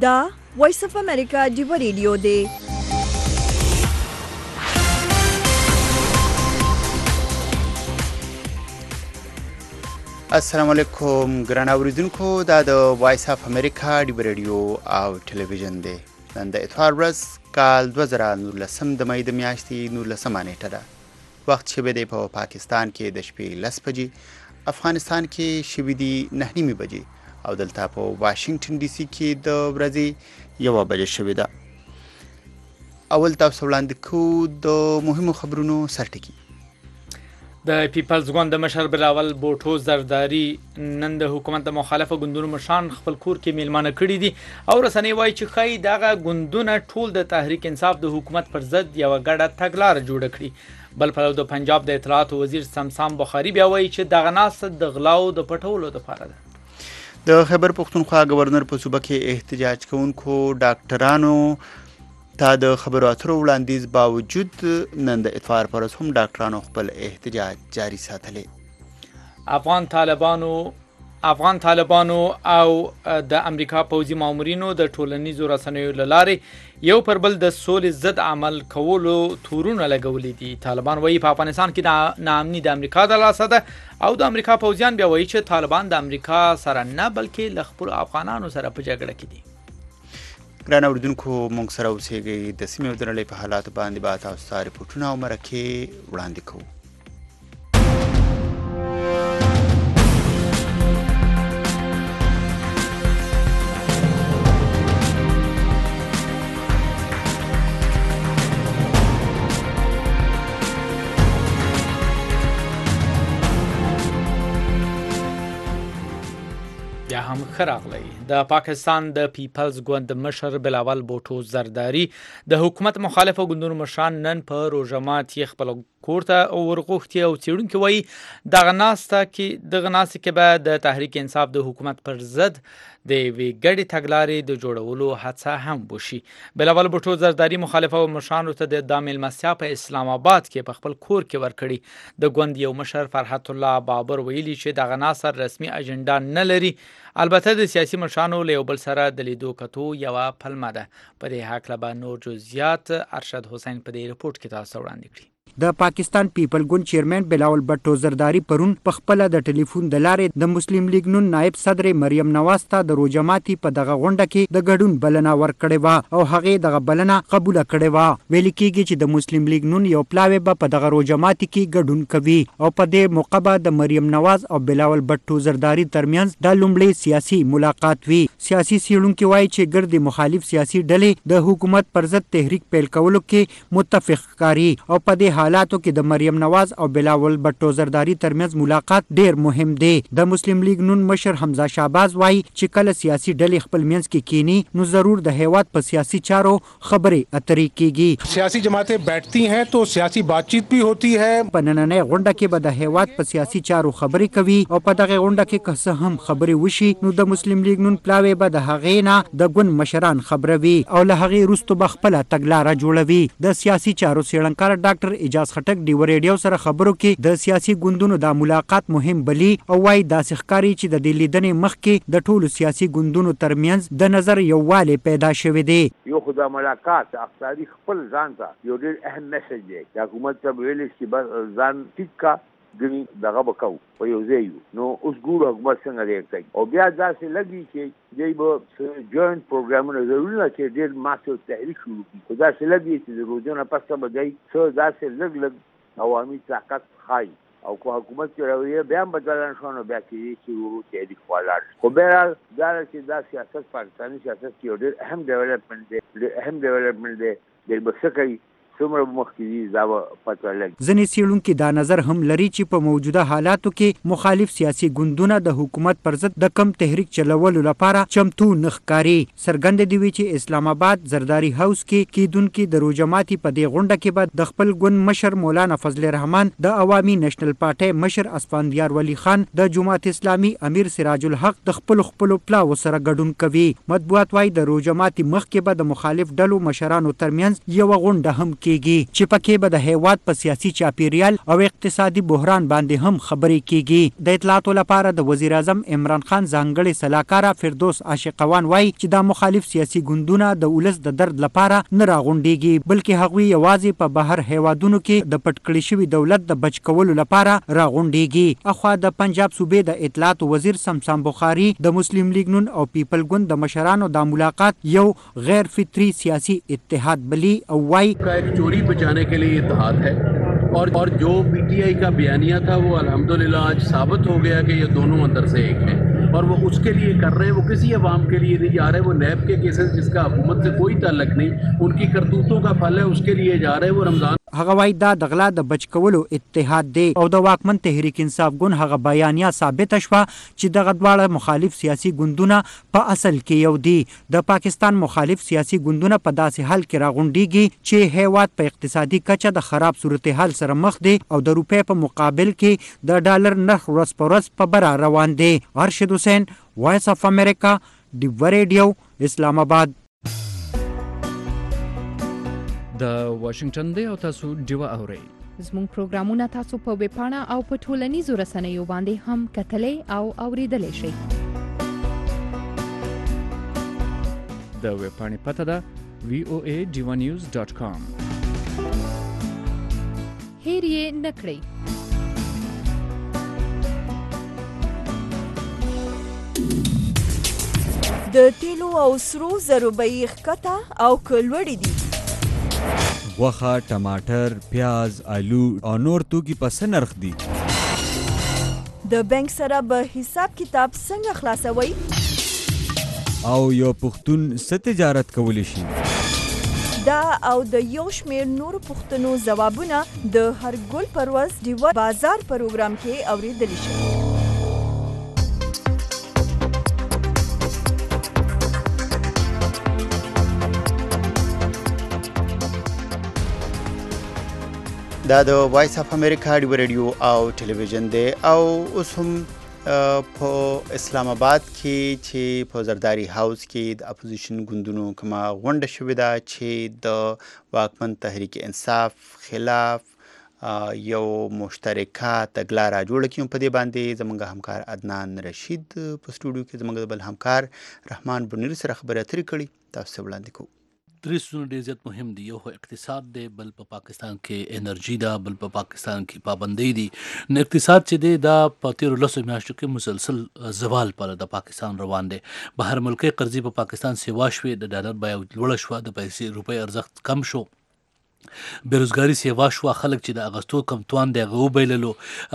دا وایس اف امریکا ډیو ریډیو دی. السلام علیکم ګران اوریدونکو، دا د وایس اف امریکا ډیو ریډیو او ټلویزیون دی. نن د اتوار ورځ کال 2019 د مې د میاشتې 19 نیټه ده. وخت شوی دی په پاکستان کې د شپې 10 بجې، افغانستان کې شوی دی 9 بجې او دلته په واشنگټن ډي سي کې د ورځې 1 بجې شوی ده. اول تاسو وړاندې کوو د مهمو خبرونو سرټکی. د پیپلز ګوند د مشر بلاول بوټو زرداری نن د حکومت د مخالفه ګوندونو مشران خپل کور کې میلمانه کړي دي او رسنۍ وایي چې خی دغه ګوندونه ټول د تحریک انصاف د حکومت پر ضد یو غړه تګلار جوړ کړي. بل پلو د پنجاب د اطلاعات وزیر سمسام بخاری بیا وایي چې دغه ناسه د غلاو د پټولو لپاره ده. د خیبر پختونخوا گورنر په صوبه کې احتجاج کوونکو ډاکټرانو ته د خبرو اترو وړاندیز باوجود نن د اتوار پر ورځ هم ډاکټرانو خپل احتجاج جاری ساتلی. افغان طالبانو او د امریکا پوځي مامورینو د ټولنیزو رسنیو له لارې یو پر بل د سولې ضد عمل کولو تورونه لګولي دي. طالبان وایي په افغانستان کې د ناامني د امریکا د لاسه ده او د امریکا پوځیان بیا وایي چې طالبان د امریکا سره نه بلکې له خپلو افغانانو سره په جګړه کې دي. ګران اوریدونکو، موږ سره اوسېږئ. د سیمې او د نړۍ په حالاتو باندې به تاسو ته رپورټونه او مرکې وړاندې کوو. بیا هم ښه راغلی. د پاکستان د پیپلز ګوند مشر بلاول بوټو زرداری د حکومت مخالفه ګوندونو مشران نن په روژه ماتي خپل کور ته ورغوښتي او څېړونکي وایي دغه ناستې کې به د تحریک انصاف د حکومت پر ضد د یوې ګډې تګلارې د جوړولو هڅه هم وشي. بلاول بوټو زرداری مخالفه مشرانو ته د میلمستیا په اسلام آباد کې په خپل کور کې ورکړي. د ګوند یو مشر فرحت الله بابر ویلي چې دغه ناصر رسمي اجنډا نه لري، البته د سیاسي مشرانو له یو بل سره د لیدو کتو یوه پلمه ده. په دې هکله به نور جزئیات ارشد حسین په دې رپورټ کې تاسو وړاندې کړي. د پاکستان پیپل ګوند چیرمن بلاول بټو زرداری پرون په خپل د ټلیفون د لارې د مسلم لیگ نون نائب صدر مریم نواز ته د روژه ماتي په دغه غونډه کې د ګډون بلنه ورکړې وه او هغې دغه بلنه قبول کړې وه. ویل کېږي چې د مسلم لیگ نون یو پلاوی به په دغه روژه ماتي کې ګډون کوي او په دې موقع به د مریم نواز او بلاول بټو زرداری ترمنځ د لومړی سیاسي ملاقات وي. سیاسي څېړونکي وایي چې ګردې مخالف سیاسي ډلې د حکومت پر ضد تحریک پیل کولو کې متفق ښکاري او په دې حالاتو کې د مریم نواز او بلاول بټو زرداری ترمنځ ملاقات ډیر مهم دی. د مسلم لیگ نون مشر حمزه شهباز وایي چې کله سیاسي ډلې خپل منځ کې کینی نو ضرور د هیواد په سیاسي چارو خبرې اترې کیږي. سیاسي جماعتیں بیٹھتی ہیں تو سیاسی بات چیت بھی ہوتی ہے. په نننۍ غونډه کې به د هیواد په سیاسي چارو خبرې کوي او په دغه غونډه کې که څه هم خبرې وشي نو د مسلم لیگ نون پلاوی به د هغې نه د ګوند مشران خبروي او له هغې وروسته به خپله تګلاره جوړوي. د سیاسي چارو څېړنکار ډاکټر اجاز خټک ډیو ریډیو سره خبرو کې د سیاسي ګوندونو د ملاقات مهم بلی او وايي داسې ښکاري چې د دې لیدنې مخکې د ټولو سیاسي ګوندونو ترمنځ د نظر یووالی پیدا شوی دی. یو خو د ملاقات اقتصادي خپل ځان ته یو ډېر اهم میسج دی. د حکومت ته ویلی چې بس ځان ټیک کا ګنې دغه به کوو په یو ځای یو. نو اوس ګورو حکومت څنګه ریاکټ کوي او بیا داسې لګي چې دوی به جوینټ پروګرامونه ضروري نه چې ډېر ماسیو تحریک شروع کړي، خو داسې لګي چې د روژو نه پسته به دوی څه داسې لږ عوامي طاقت ښایي او که حکومت کې رویه بیا هم بدلان شو نو بیا کېدای شي ورو تحریک خوا لاړ شي. خو بهرحال دا ده چې دا سیاست پاکستاني سیاست کې یو ډېر اهم ډیولپمنټ دی. دوی به څه کوي څومره مخکې دي دا به پته لګي. ځینې څېړونکي دا نظر هم لري چې په موجوده حالاتو کې مخالف سیاسي ګوندونه د حکومت پر ضد د کم تحریک چلولو لپاره چمتو نه ښکاري. څرګنده دي وي چې اسلام آباد زرداری هاوس کې کیدونکي د روژه ماتي په دې غونډه کې به د خپل ګوند مشر مولانا فضل الرحمن، د عوامي نېشنل پارټۍ مشر اسفندیار ولی خان، د جماعت اسلامي امیر سراج الحق د خپلو پلاو سره ګډون کوي. مطبوعات وايي د روژه ماتي مخکې به د مخالف ډلو مشرانو ترمنځ یوه غونډه هم کیږي چې پکې به د هیواد په سیاسي چاپیریال او اقتصادي بحران باندې هم خبرې کیږي. د اطلاعاتو لپاره د وزیر اعظم عمران خان ځانګړي سلاکار فردوس عاشقوان وایي چې دا مخالف سیاسي ګوندونه د ولس د درد لپاره نه راغونډيږي بلکې هغوی یوازې په بهر هیوادونو کې د پټ کړي شوي دولت د بچ کولو لپاره راغونډيږي. اخوا د پنجاب صوبې د اطلاعات وزیر سمسام بخاری د مسلم لیگ نون او پیپل ګوند د مشرانو د ملاقات یو غیر فطری سیاسی اتحاد بلی او وائی کا ایک چوری بچانے کے لیے اتحاد ہے اور جو PTI کا بیانیہ تھا وہ الحمدللہ آج ثابت ہو گیا کہ یہ دونوں اندر سے ایک ہیں اور وہ اس کے لیے کر رہے ہیں. وہ کسی عوام کے لیے نہیں جا رہے, وہ نیب کے کیسز جس کا حکومت سے کوئی تعلق نہیں, ان کی کرتوتوں کا پھل ہے, اس کے لیے جا رہے ہیں. وہ رمضان هغه وایي دا د غلا د بچ کولو اتحاد دی او د واکمن تحریک انصاف ګوند هغه بیانیه ثابته شوه چې دغه دواړه مخالف سیاسي ګوندونه په اصل کې یو دي. د پاکستان مخالف سیاسي ګوندونه په داسې حال کې راغونډيږي چې هیواد په اقتصادي کچه د خراب صورتحال سره مخ دی او د روپۍ په مقابل کې د ډالر نرخ ورځ په ورځ په بره روان دی. ارشد حسین, وایس اف امریکا, ډیو ریډیو, اسلام آباد. د واشنگټن دی او تاسو ډیو اورئ. زموږ پروګرامونه تاسو په ویب پاڼه او په ټولنیزو رسنیو باندې هم کتلای او اوریدلای شئ. د ویب پاڼې پته ده voanews.com. هیر یې نکړئ. د تیلو او سرو زرو بیې ښکته او که لوړې دي. غوښه، ټماټر، پیاز، آلو او نور توکي په څه نرخ دي؟ د بانک سره به حساب کتاب څنګه خلاصوي؟ او یو پښتون څه تجارت کولی شي؟ دا او د یو شمېر نورو پوښتنو ځوابونه د هر ګل پر ورځ ډیوه بازار پروګرام کې اورېدلی شئ. دا د وایس اف امریکا ډیو ریډیو او ټلویزیون دی او اوس هم په اسلام آباد کې چې په زرداری هاوس کې د اپوزیشن ګوندونو کومه غونډه شوې ده چې د واکمن تحریک انصاف خلاف یو مشترکه تګلاره جوړه کړي. په دې باندې زموږ همکار عدنان رشید په سټوډیو کې زموږ د بل همکار رحمان بنیر سره خبرې اترې کړي. تاسو وړاندې کوو. درې څونه ډېر زیات مهم دي. یو اقتصاد دی, بل په پاکستان کې انرژي ده, بل په پاکستان کې پابندۍ دي. نو اقتصاد چې دی دا په تیرو 10 میاشتو کې مسلسل زوال پر د پاکستان روان دی. بهر ملکي قرضې په پاکستان سیوا شوې, د ډالر بیه لوړه شوه, د پیسې روپۍ ارزښت کم شو, بیروزګاری سیوا شوه, خلک چې د اغستو کم توان دی هغه وبایللو,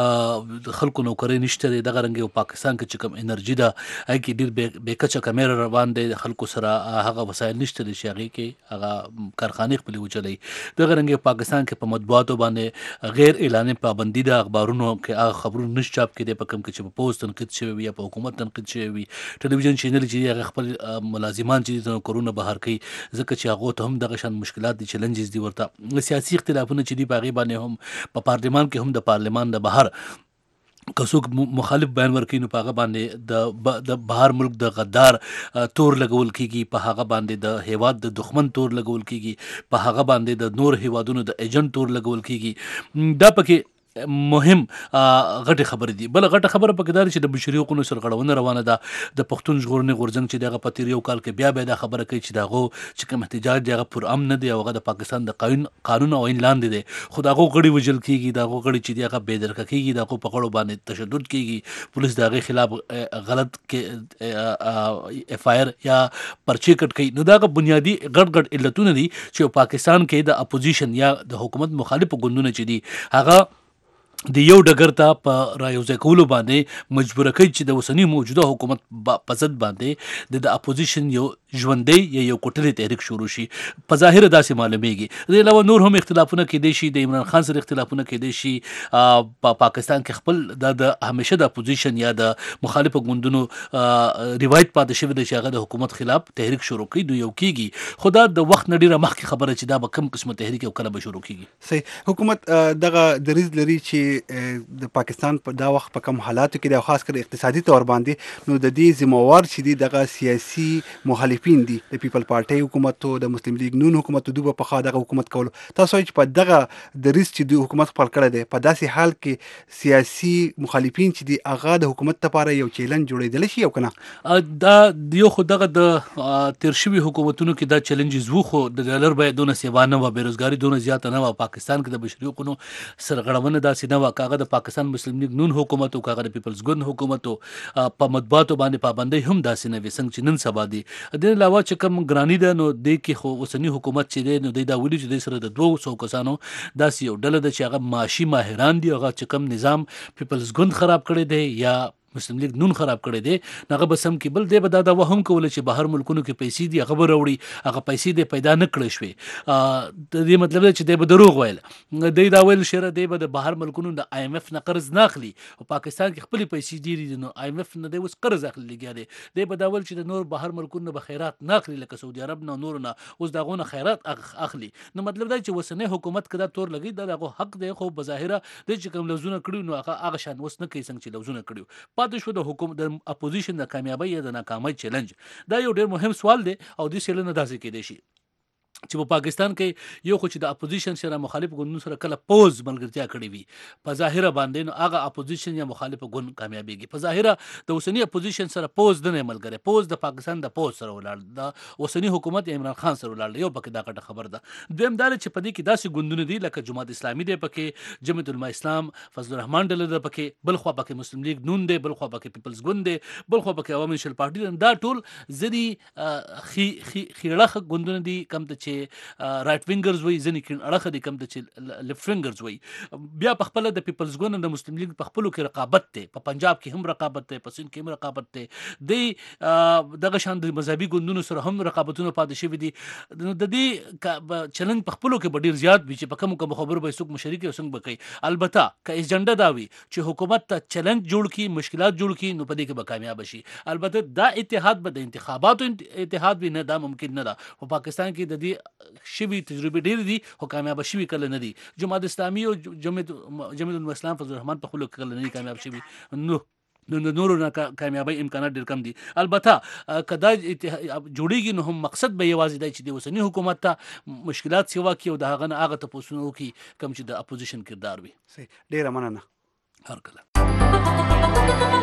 خلکو نوکرۍ نشته دی. دغه رنګ پاکستان کې چې کوم انرژي ده هغې کې ډېر بېکچه کمیره روان دی. د خلکو سره هغه وسایل نشته دی چې هغې کې هغه کارخانې خپلې وچلوي. دغه رنګ پاکستان کې په مطبوعاتو باندې غیر اعلاني پابندي ده. اخبارونو کې هغه خبرونه نشي چاپ کېدی په کوم کې چې په پوز تنقید شوی وي یا په حکومت تنقید شوی وي. ټلویزیون چینل چې هغه خپل ملازمان چې د نوکرونه بهر کوي ځکه چې هغو ته هم دغه شان مشکلات دي, چیلنجز دي ورته. سیاسي اختلافونه چې دي په هغې باندې هم په پارلمان کې هم د پارلمان د بهر که څوک مخالف بیان ورکوي نو په هغه باندې د بهر ملک د غدار تور لګول کېږي, په هغه باندې د هیواد د دښمن تور لګول کېږي, په هغه باندې د نور هیوادونو د ایجنټ تور لګول کېږي. دا پکې مهم غټه خبره دي. بل غټه خبره پکې دا چې د بشري حقوقو سرغړونه روانه ده. د پښتون ژغورنې غورځنګ چې دغه په تیر یو کال کې بیا دا خبره کوي چې دغه چې کوم احتجاج دی هغه پر امن نه دی او هغه د پاکستان د قانون او آئین لاندې دی. خو دغه غړي وژل کېږي, دغه غړي چې دغه بې درکه کېږي, دغه په غړو باندې تشدد کېږي, پولیس د هغې خلاف غلط کې FIR یا پرچې کټ کوي. نو دغه بنیادي غټ علتونه دي چې پاکستان کې د اپوزیشن یا د حکومت مخالف ګوندونه چې دي هغه د یو ډګر ته په رايوځای کولو باندې مجبوره کوي چې د اوسني موجوده حکومت په ضد باندې د اپوزیشن یو ژوندی یا یو کوټلی تحریک شروع شي. په ظاهر داسې معلومیږي. د علاوه نور هم اختلافونه کېدای شي, د عمران خان سره اختلافونه کېدای شي. په پاکستان کې خپل د همیشه د اپوزیشن یا د مخالفو ګوندونو روایت پاتې شوی دی چې هغه د حکومت خلاف تحریک شروع کوي. نو یو کېږي, خو دا د وخت نه ډېره مخکې خبره چې دا به کوم قسمه تحریک او کله به شروع کېږي. صحیح. حکومت دغه دریځ لري چې د پاکستان په دا وخت په کوم حالاتو کې د خاص کر اقتصادي تور باندې نو د دې ذمہوار چې دغه سیاسي مخالف مخالفین دي د پیپل پارټي حکومت او د مسلم لیگ نون حکومت دوی په خا دغه حکومت کولو تاسو چې په دغه د ریس چې د حکومت خپل کړی دی په داسې حال کې سیاسي مخالفین چې دي هغه د حکومت لپاره یو چیلنج جوړېدل شي او کنه دا یو خو دغه د تیر شوي حکومتونو کې دا چیلنجز وو خو د ډالر بیه دونه سیوا نه وه بیروزګاري دونه زیاته نه وه پاکستان کې د بشري حقوقو سرغړونه داسې نه وه کاغه د پاکستان مسلم لیگ نون حکومت او کاغه د پیپلز ګوند حکومت په مطبوعاتو باندې پابندۍ هم داسې نه وي څنګه چې نن سبا دي د علاوه چې کوم ګرانی ده نو د کې خو اوسنی حکومت چې دی نو دا ویلي چې د سره د 200 کسانو داسې یو ډله ده چې هغه معاشي ماهران دي هغه چې کوم نظام پیپلز ګوند خراب کړی دی یا مسلم لیگ نون خراب کړی دی هغه به سم کې بل دی به دا وهم کوله چې بهر ملکونو کې پیسې دي هغه به راوړي هغه پیسې دی پیدا نه کړی شوې د دې مطلب دی چې دی به دروغ ویل دی دا ویل شره دی به د بهر ملکونو د آی ایم ایف نه قرض نه اخلي او پاکستان کې خپل پیسې ډېرې دي نو آی ایم ایف نه دی اوس قرض اخلي لګیا دی به دا ویل چې د نور بهر ملکونو به خیرات نه اخلي لکه سعودي عرب نه نور نه اوس دغه خیرات اخلي نو مطلب دا چې وسنۍ حکومت کدا تور لګي دا دغه حق دی خو بظاهره د چې کوم لوزونه کړی نو هغه شان اوس نه کوي څنګه چې لوزونه کړی پاتې شو د حکومت اپوزیشن د کامیابی یا د ناکامۍ چیلنج دا یو ډېر مهم سوال دی او د سیلنه داسې کېدای شي چې په پاکستان کې یو خو چې د اپوزیشن سره مخالف ګوندونو سره کله پوز ملګرتیا کړې وي په ظاهره باندې نو هغه اپوزیشن یا مخالف ګوند کامیابیږي په ظاهره د اوسنی اپوزیشن سره پوز نه ملګری پوز د پاکستان د پوز سره ولاړ د اوسنی حکومت عمران خان سره ولاړ یو پکې دا کټه خبر ده دویم دا چې په دې کې داسې ګوندونه دي لکه جماعت اسلامي دی پکې جمعیت العلماء اسلام فضل الرحمن ډله ده پکې بل خو پکې مسلم لیگ نون دی بل خو پکې پیپلز ګوند دی بل خو پکې عوامي نېشنل پارټي دا ټول ځدي خیړه ګوندونه دي کم ته چې رائټ وینګرز وای ځنی کین اړه دي کم د چې لیفټ وینګرز وای بیا په خپل د پیپلز ګوند د مسلم لیگ په خپلو کې رقابت ته په پنجاب کې هم رقابت ته په سند کې هم رقابت ته د دغه شان د مذهبي ګوندونو سره هم رقابتونه پاتې شوي دي د دې چلنج په خپلو کې ډیر زیات وي چې په کوم خبرو به څوک مشرک او څنګه بکي البته که ایجنډا دا وي چې حکومت ته چلنج جوړ کی مشکلات جوړ کی نو په دې کې به کامیاب شي البته دا اتحاد به د انتخاباتو اتحاد وي نه دا ممکن نه ده په پاکستان کې د دې شوي تجربه ډیر دي خو کامیاب شوي کله نه دي جماعت اسلامي او جمعیت الاسلام فضل الرحمن په خلک کله نه کامیاب شوي نو نورو نه کامیابی امکانات ډیر کم دي البته کدا جوړیږي نو هم مقصد به یوازې دی چې د اوسنی حکومت ته مشکلات سیوا کی او د هغه نه هغه ته پوسونو کی کم چې د اپوزیشن کردار وي ډیره مننه هر کله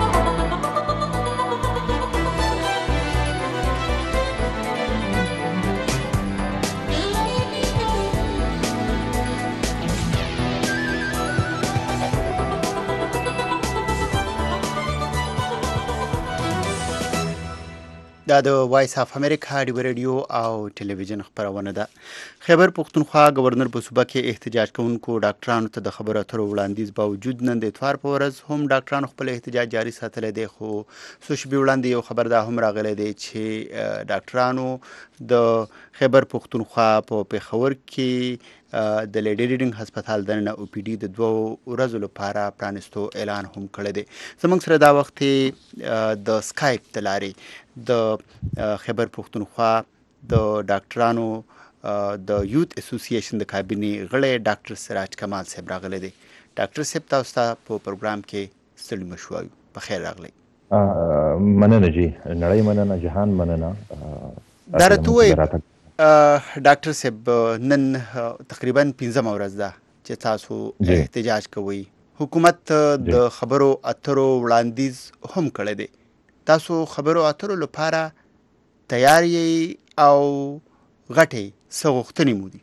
دا د وایس اف امریکا ډیو ریډیو او ټلویزیون خبرونه ده خیبر پختونخوا گورنر په صوبه کې احتجاج کوونکو ډاکټرانو ته د خبرو اترو وړاندیز باوجود نن د اتوار په ورځ هم ډاکټرانو خپل احتجاج جاري ساتلی دی خو څو شپې وړاندې یو خبر دا هم راغلی دی چې ډاکټرانو د خیبر پختونخوا په پېښور کې د لیډي ریډینګ هسپتال دننه او پی ډي د 2 ورځو لپاره پرانستو اعلان هم کړی دی زموږ سره دا وخت د سکایپ د لارې د خیبر پختونخوا د ډاکټرانو د یوت اسوسییشن د کابینې غړی ډاکټر سراج کمال صاحب راغلی دی ډاکټر صاحب تاسو ته په پروګرام کې ستړي مو وایو په خیر راغلی مننه جی نړۍ مننه جهان مننه دا راته ووایئ ډاکټر صاحب نن تقریبا 15 ورځ ده چې تاسو احتجاج کوئ حکومت د خبرو اترو وړاندیز هم کړی دی تاسو خبرو اترو لپاره تیار یې او غټې څه غوښتنې مو دي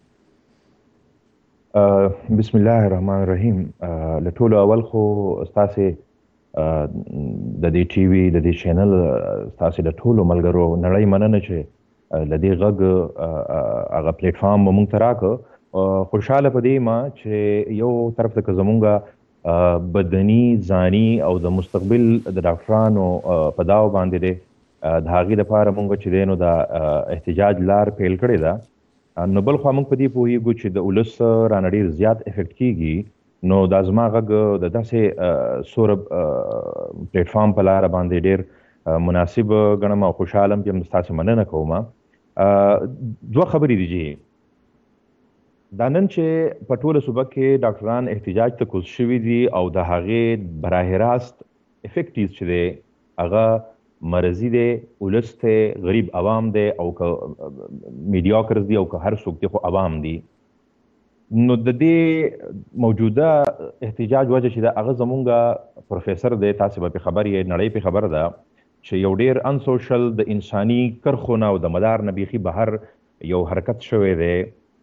بسم الله الرحمن الرحیم له ټولو اول خو ستاسې د دې ټي وي د دې چینل ستاسې د ټولو ملګرو نړۍ مننه چې لدی غږ هغه پلیټ فارم مونږ ته راکړ خوشاله پدې ما چې یو طرف ته زمونږه بدني ځاني او د مستقبل د ډاکټرانو په داو باندې د هغې دپاره مونږ چې دی نو د احتجاج لار پیل کړې ده نو بل خوا مونږ په دې پوهېږو چې د ولس رانه ډېر زیات افیکټ کېږي نو دا زما غږ د داسې سوره پلیټ فارم په لاره باندې ډېر مناسب ګڼم او خوشحاله یم چې ستاسې مننه کوم دوه خبرې دي جی دا نن چې په ټوله صوبه کې ډاکټران احتجاج ته کوز شوي دي او د هغې براه راست افیکټیز چې دی هغه مرضی دی ولس دی غریب عوام دی او که میډیاکرز دی او که هر څوک دی خو عوام دی نو د دې موجوده احتجاج وجه چې دا هغه زمونږ پروفیسر دی تاسو به خبر یې نړۍ په خبر ده چې یو ډیر انسوشل د انساني کرخو نه او د مدار نه بیخي بهر یو حرکت شوی دی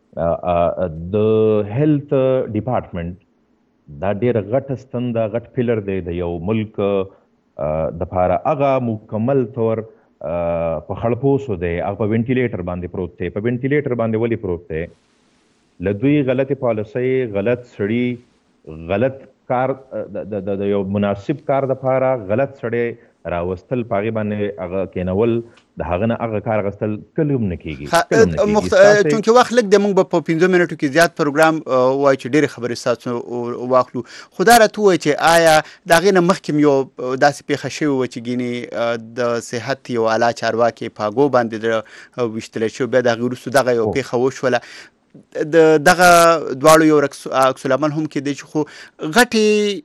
د هیلث ډپارټمنټ دا ډیر غټ ستنده غټ پیلر دی د یو ملک د پاره هغه مکمل طور په خړپوسو دی هغه په وینټیلیټر باندې پروت دی په وینټیلیټر باندې ولی پروت دی لدوی غلطی پالیسي غلط سړی غلط کار د یو مناسب کار د پاره غلط سړی راوستل پاغي باندې هغه کینول د هغه نه هغه کار غستل کلم نه کیږي چونکه وخت لګ د موږ په 15 منټو کې زیات پروګرام وای چې ډېر خبرې ساتو واخلو خدای راته وای چې آیا دا غینه مخکې یو داسې پیښه شوی و چې ګینی د صحت یو اعلی چارواکي پاګو باندې وشتل شو بیا د غیرسو دغه یو پیښه وشوله دغه دواړو یو عکس العمل هم کې دی چې خو غټي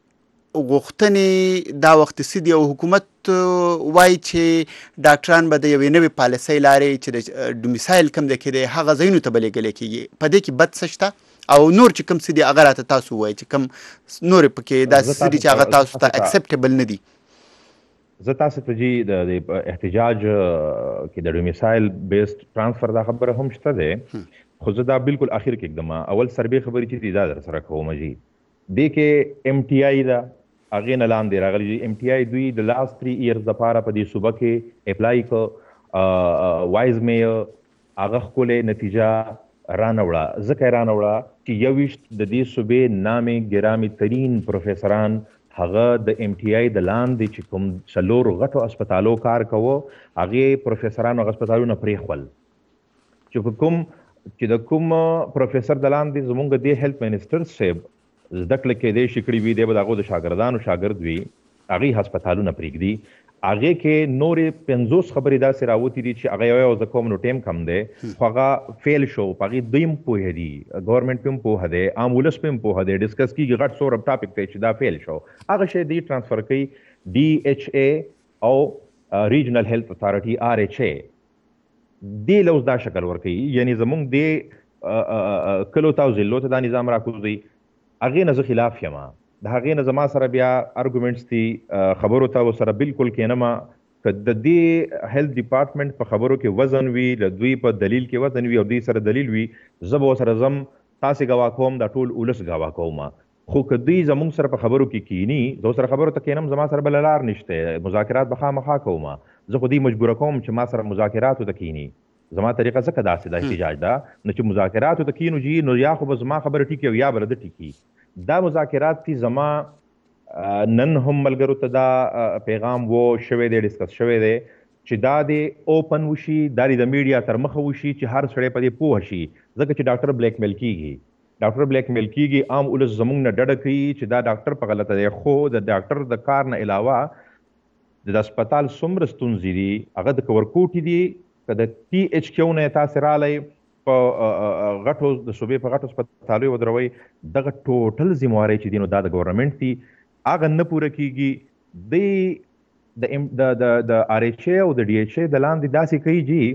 غوښتنې دا وخت سیدي او حکومت وای چې ډاکټران به د یوې نوې پالیسۍ لارې چې د ډومیسایل کم دی کېدی هغه ځایونو ته به لیږلی کېږي په دې کې بد څه شته او نور چې کوم څه دي هغه راته تاسو وایي چې کوم نورې پکې داسې څه دي چې هغه تاسو ته اکسپټیبل نه دي زه تاسو ته جی د احتجاج کې د ډومیسایل بیسډ ترانسفر دا خبره هم شته دی خو زه دا بالکل اخر کې اقدم اول سروې خبرې چې دا در سره کوم جی دې کې ایم ټي آی دا هغې نه لاندې راغلی ایم ټي آی دوی د لاست 3 ایئرز دپاره په دې صوبه کې اپلای که وایز مییر هغه ښکلې نتیجه رانوړه ځکه یې رانوړه چې 21 د دې صوبې نامې ګرامي ترین پروفیسران هغه د ایم ټي آی د لاندې چې کوم څلورو غټو اسپتالو کار کوه هغې پروفیسرانو هغه اسپتالونه پرېښول چې د کوم پروفیسر د لاندې زمونږ د هیلث منسټر صاحب زده کړه کېدی شي کړي وي دی به د هغو د شاګردانو شاګرد وي هغې هسپتالونه پرېږدي هغې کې نورې 50 خبرې داسې راوتې دي چې هغه یو زه کوم نو ټیم کم دی خو هغه فیل شو په هغې دوی هم پوهه دي ګورمنټ پې هم پوهه دی عام ولس پې هم پوهه دی ډسکس کېږي غټ سور ټاپک دی چې دا فیل شو هغه شی دوی ټرانسفر کوي ډي ایچ اے او ریجنل هیلث اتھارټي آر ایچ اے دې له اوس دا شکل ورکوي یعنې زمونږ دې کلو ته او ضلعو ته دا نظام راکوزوي هغې نه زه خلاف یم د هغې نه زما سره بیا ارګومنټس دي خبرو ته ورسره بالکل کښېنم که د دې هیلث ډپارټمنټ په خبرو کې وزن وي له دوی په دلیل کې وزن وي او دوی سره دلیل وي زه به ورسره ځم تاسې ګواه کوم دا ټول ولس ګواه کوم خو که دوی زمونږ سره په خبرو کې کینی زه ورسره خبرو ته کښېنم زما سره بله لار نشته مذاکرات به خامخا کوم زه خو دوی مجبوره کوم چې ما سره مذاکراتو ته کینی زما طریقه ځکه داسې دا احتجاج ده نو چې مذاکراتو ته کینو جي نو یا خو به زما خبره ټیکي او یا به ده ټیکي دا مذاکرات تی زما نن هم ملګرو ته دا پیغام وو شوی دی ډسکس شوی دی چې دا د اوپن وشي دا د میډیا تر مخه وشي چې هر سړی په دې پوه شي ځکه چې ډاکټر بلیک میل کیږي عام ولس زمونږ نه ډډه کوي چې دا ډاکټر په غلطه دی خو د ډاکټر د کار نه علاوه د هسپتال څومره ستونزې دي هغه د کورکوټي دي که د ټي ایچ کیو نه تاسې رالی په غټو د صوبې په غټو اسپتالو ودروي دغه ټوټل ذمہواري چې دي نو دا د ګورنمنټ دي هغه نه پوره کیږي د آر ایچ اے او د ډي ایچ اے د لاندې داسې کوي جي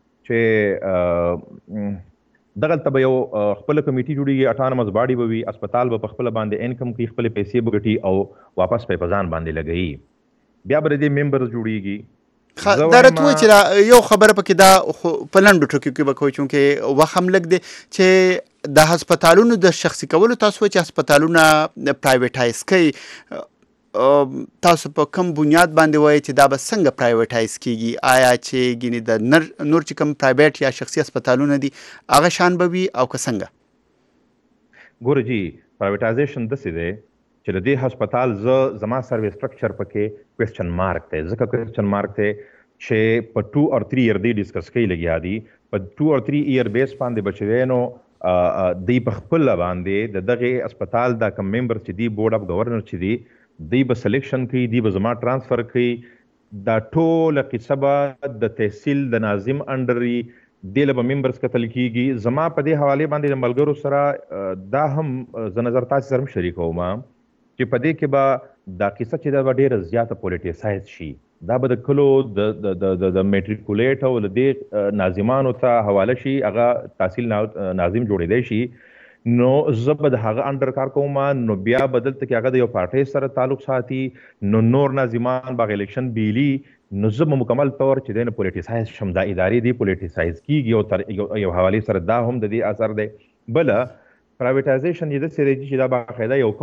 چې دغلته به یو خپله کمیټي جوړېږي اټانمس باډي به وي اسپتال به په خپله باندې انکم کوي خپلې پیسې به ګټي او واپس په ځان باندې لګوي بیا به د دې ممبرز جوړېږي دا راته وایي چې یو خبره پکې دا په لنډو ټکو کې به کوو چونکې وخت هم لږ دی چې د هسپتالونو د شخصي کولو تاسو وایي چې هسپتالونه پرایویټایز کوي تاسو په کوم بنیاد باندې وایي چې دا به څنګه پرایویټایز کیږي آیا چې ګینې د نور چې کوم پرایویټ یا شخصي هسپتالونه دي هغه شان به وي او که څنګه ګوره جی پرایویټایزیشن داسې دی چې د دې هسپتال زما سروې سټرکچر پکې کوېسچن مارک دی ځکه کوېسچن مارک دی چې په 2 or 3 ایئر دی ډسکس کوي لګیا دي په 2 or 3 ایئر بیس باندې به چې دی نو دوی په خپله باندې د دغې اسپتال دا کوم ممبر چې دي بورډ اف ګورنر چې دي دوی به سلیکشن کوي دوی به زما ټرانسفر کوي دا ټوله قصه به د تحصیل د ناظم انډر وي دې له به ممبرز کتل کېږي زما په دې حوالې باندې د ملګرو سره دا هم زه نظر تاسې سره هم شریکوم چې په دې کې به دا قصه چې دا به ډېره زیاته پولیټیسایز شي دا به د کلو د میټریکولیټ او د دې ناظمانو ته حواله شي، هغه تحصیل ناظم جوړېدی شي. نو زه به د هغه انډر کار کوم، نو بیا به دلته کې هغه د یو پارټۍ سره تعلق ساتي، نو نور ناظمان به الیکشن بیلي، نو زه به مکمل طور چې دی نه پولیټیسایز شم. دا ادارې دي پولیټیسایز کېږي یو حوالې سره، دا هم د دې اثر دی. بله پرایویټایزیشن یې داسې دی چې دا باقاعده یو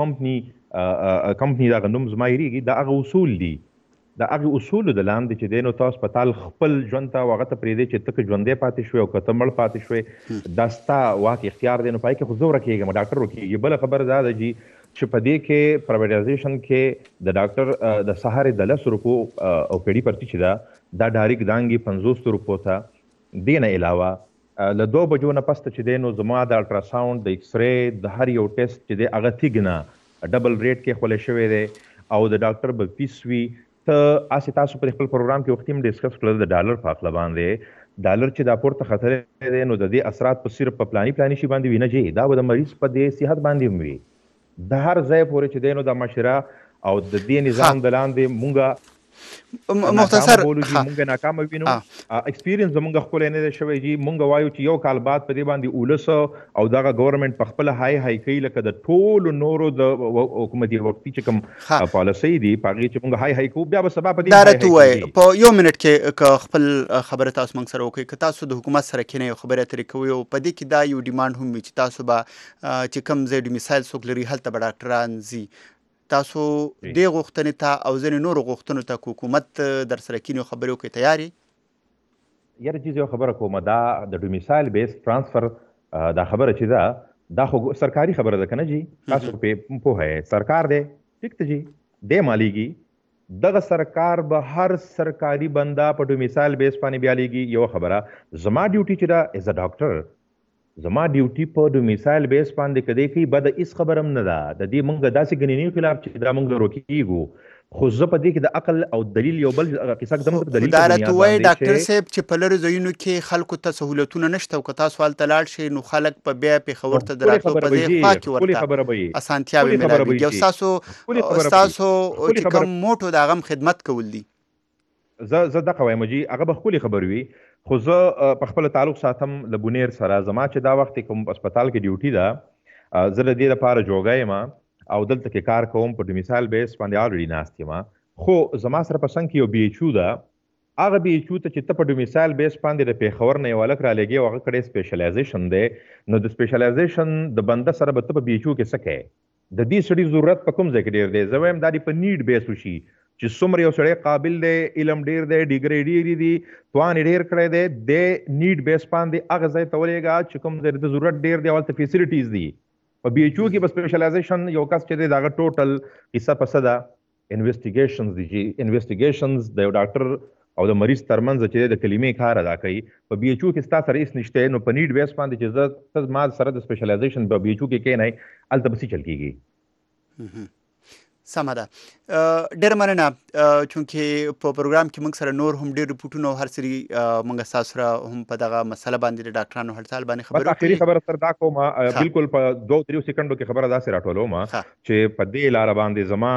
کمپني دغه نوم زما هېرېږي، دا هغه اصول دي، د هغې اصولو د لاندې چې دی نو ته هسپتال خپل ژوند ته هغه ته پرېږدی چې ته که ژوندی پاتې شوې او که ته مړ پاتې شوې، دا ستا واک اختیار دی، نو په هغې کې خو زه ورکېږم، ډاکټر ورکېږي. بله خبره دا ده چې په دې کې پرایویټایزیشن کې د ډاکټر د سهارې د 10 روپو او پیډي پرتي چې ده دا ډایرکټ دانګي 50 روپو ته. دې نه علاوه له 2 بجو نه پسته چې دی نو زما د الټراساونډ د ایکس رې د هر یو ټیسټ چې دی هغه تیږ نه ډبل ریټ کې خولی شوی دی او د ډاکټر به فیس وي. ته هسې تاسو په خپل پروګرام کې وختي هم ډسکس کړل د ډالر په هکله باندې، ډالر چې دا پورته خطرې دی نو د دې اثرات په صرف په پلاني شي باندې وي نه جي، دا به د مریض په دې صحت باندې هم وي. د هر ځای پورې چې دی نو د مشره او د دې نظام د لاندې مونږ مختصر مونږ ناکامه وینو. ایکسپیرینس زمونږ ښکلی نه دی شوی جي. مونږ وایو چې یو کال بعد په دې باندې 1900 او دغه ګورنمنټ په خپله های کوي لکه د ټولو نورو د حکومتي وقتي چې کوم پالیسۍ دي په هغې چې مونږ های کوو، بیا به سبا په دې دا راته ووایئ په یو منټ کې که خپل خبره تاسو موږ سره وکړئ، که تاسو د حکومت سره کښېنئ او خبرې اترې کوئ او په دې کې دا یو ډیمانډ هم وي چې تاسو به چې کوم ځای ډومیسایل څوک لري هلته به ډاکټران ځي، تاسو دې غوښتنې ته او ځینې نورو غوښتنو ته حکومت در سره کینی او خبرې وکړي تیار یې؟ یاره جیز یو خبره کومه، دا د ډومیسایل بیس ټرانسفر دا خبره چې ده دا خو سرکاري خبره ده که نه جي؟ تاسو پې پوهه یې سرکار دی، ټیک ته جي دی مالیږي، دغه سرکار به هر سرکاري بنده په ډومیسایل بیس باندې بیالیږي. یو خبره زما ډیوټي چې ده ایز ا ډاکټر، زما ډیوټي په ډومیسایل بیس باندې کدی کوي بده هیڅ خبره هم نه ده. د دې مونږ داسې ګنینې خلاف چې دا مونږ روکېږو، خو زه په دې کې د عقل او دلیل یو بل قصه ږدم. دا راته وایي ډاکټر صاحب چې په لرې ځایونو کې خلکو ته سهولتونه نشته او که تاسو هلته لاړ شئ نو خلک په بیا پېښور ته د راتلو په ځای خوا کې ورته اسانتیاوې میلاویږي او ستاسو چې کوم موټو د هغه هم خدمت کول دي. زه دغه وایم جي هغه به ښکلې خبرې وي، خو زه په خپله تعلق ساتم له بونیر سره. زما چې دا وخت کوم هسپتال کې ډیوټي ده، زه له دې لپاره جوګه یم او دلته کې کار کوم په ډومیسایل بیس باندې الریډي ناست یم، خو زما سره په څنګ کې یو بي ایچ او ده. هغه بي ایچ او ته چې ته په ډومیسایل بیس باندې د پېښور نه یو هلک رالیږې او هغه کړی سپیشلایزیشن دی، نو د سپیشلایزیشن د بنده سره به ته په بي ایچ او کې څه کوې؟ د دې سړي ضرورت په کوم ځای کې ډېر دی؟ زه وایم دا دې په نیډ بیس وشي چې څومره یو سړی قابل دی، علم ډېر دی، ډیګرۍ ډېرې دي، توان یې ډېر کړی دی، د نیډ بیس باندې هغه ځای ته ولېږه چې کوم ځای د ضرورت ډېر دی او هلته فیسیلیټیز دي. په بي ایچ او کې به سپیشلایزیشن یو کس چې دی د هغه ټوټل قصه پسه ده انویسټیګیشنز دي چې انویسټیګیشنز د یو ډاکټر او د مریض ترمنځ چې د کلمې کار ادا کوي. په بي ایچ او کې ستا سره هېڅ نشته، نو په نیډ بیس باندې چې زه ما سره د سپیشلایزیشن په بي ایچ او کې کښېنئ هلته به څه چل کېږي. سمه ده، ډېره مننه. چونکې په پروګرام کې موږ سره نور هم ډېر رپورټونه او هر څه موږ ستاسو سره هم په دغه مسله باندې د ډاکټرانو هړتال باندې خبرې وکړې. آخري خبره سره دا کوم بالکل په 2-3 سکندو کې خبره داسې راټولوم چې په دې لاره باندې زما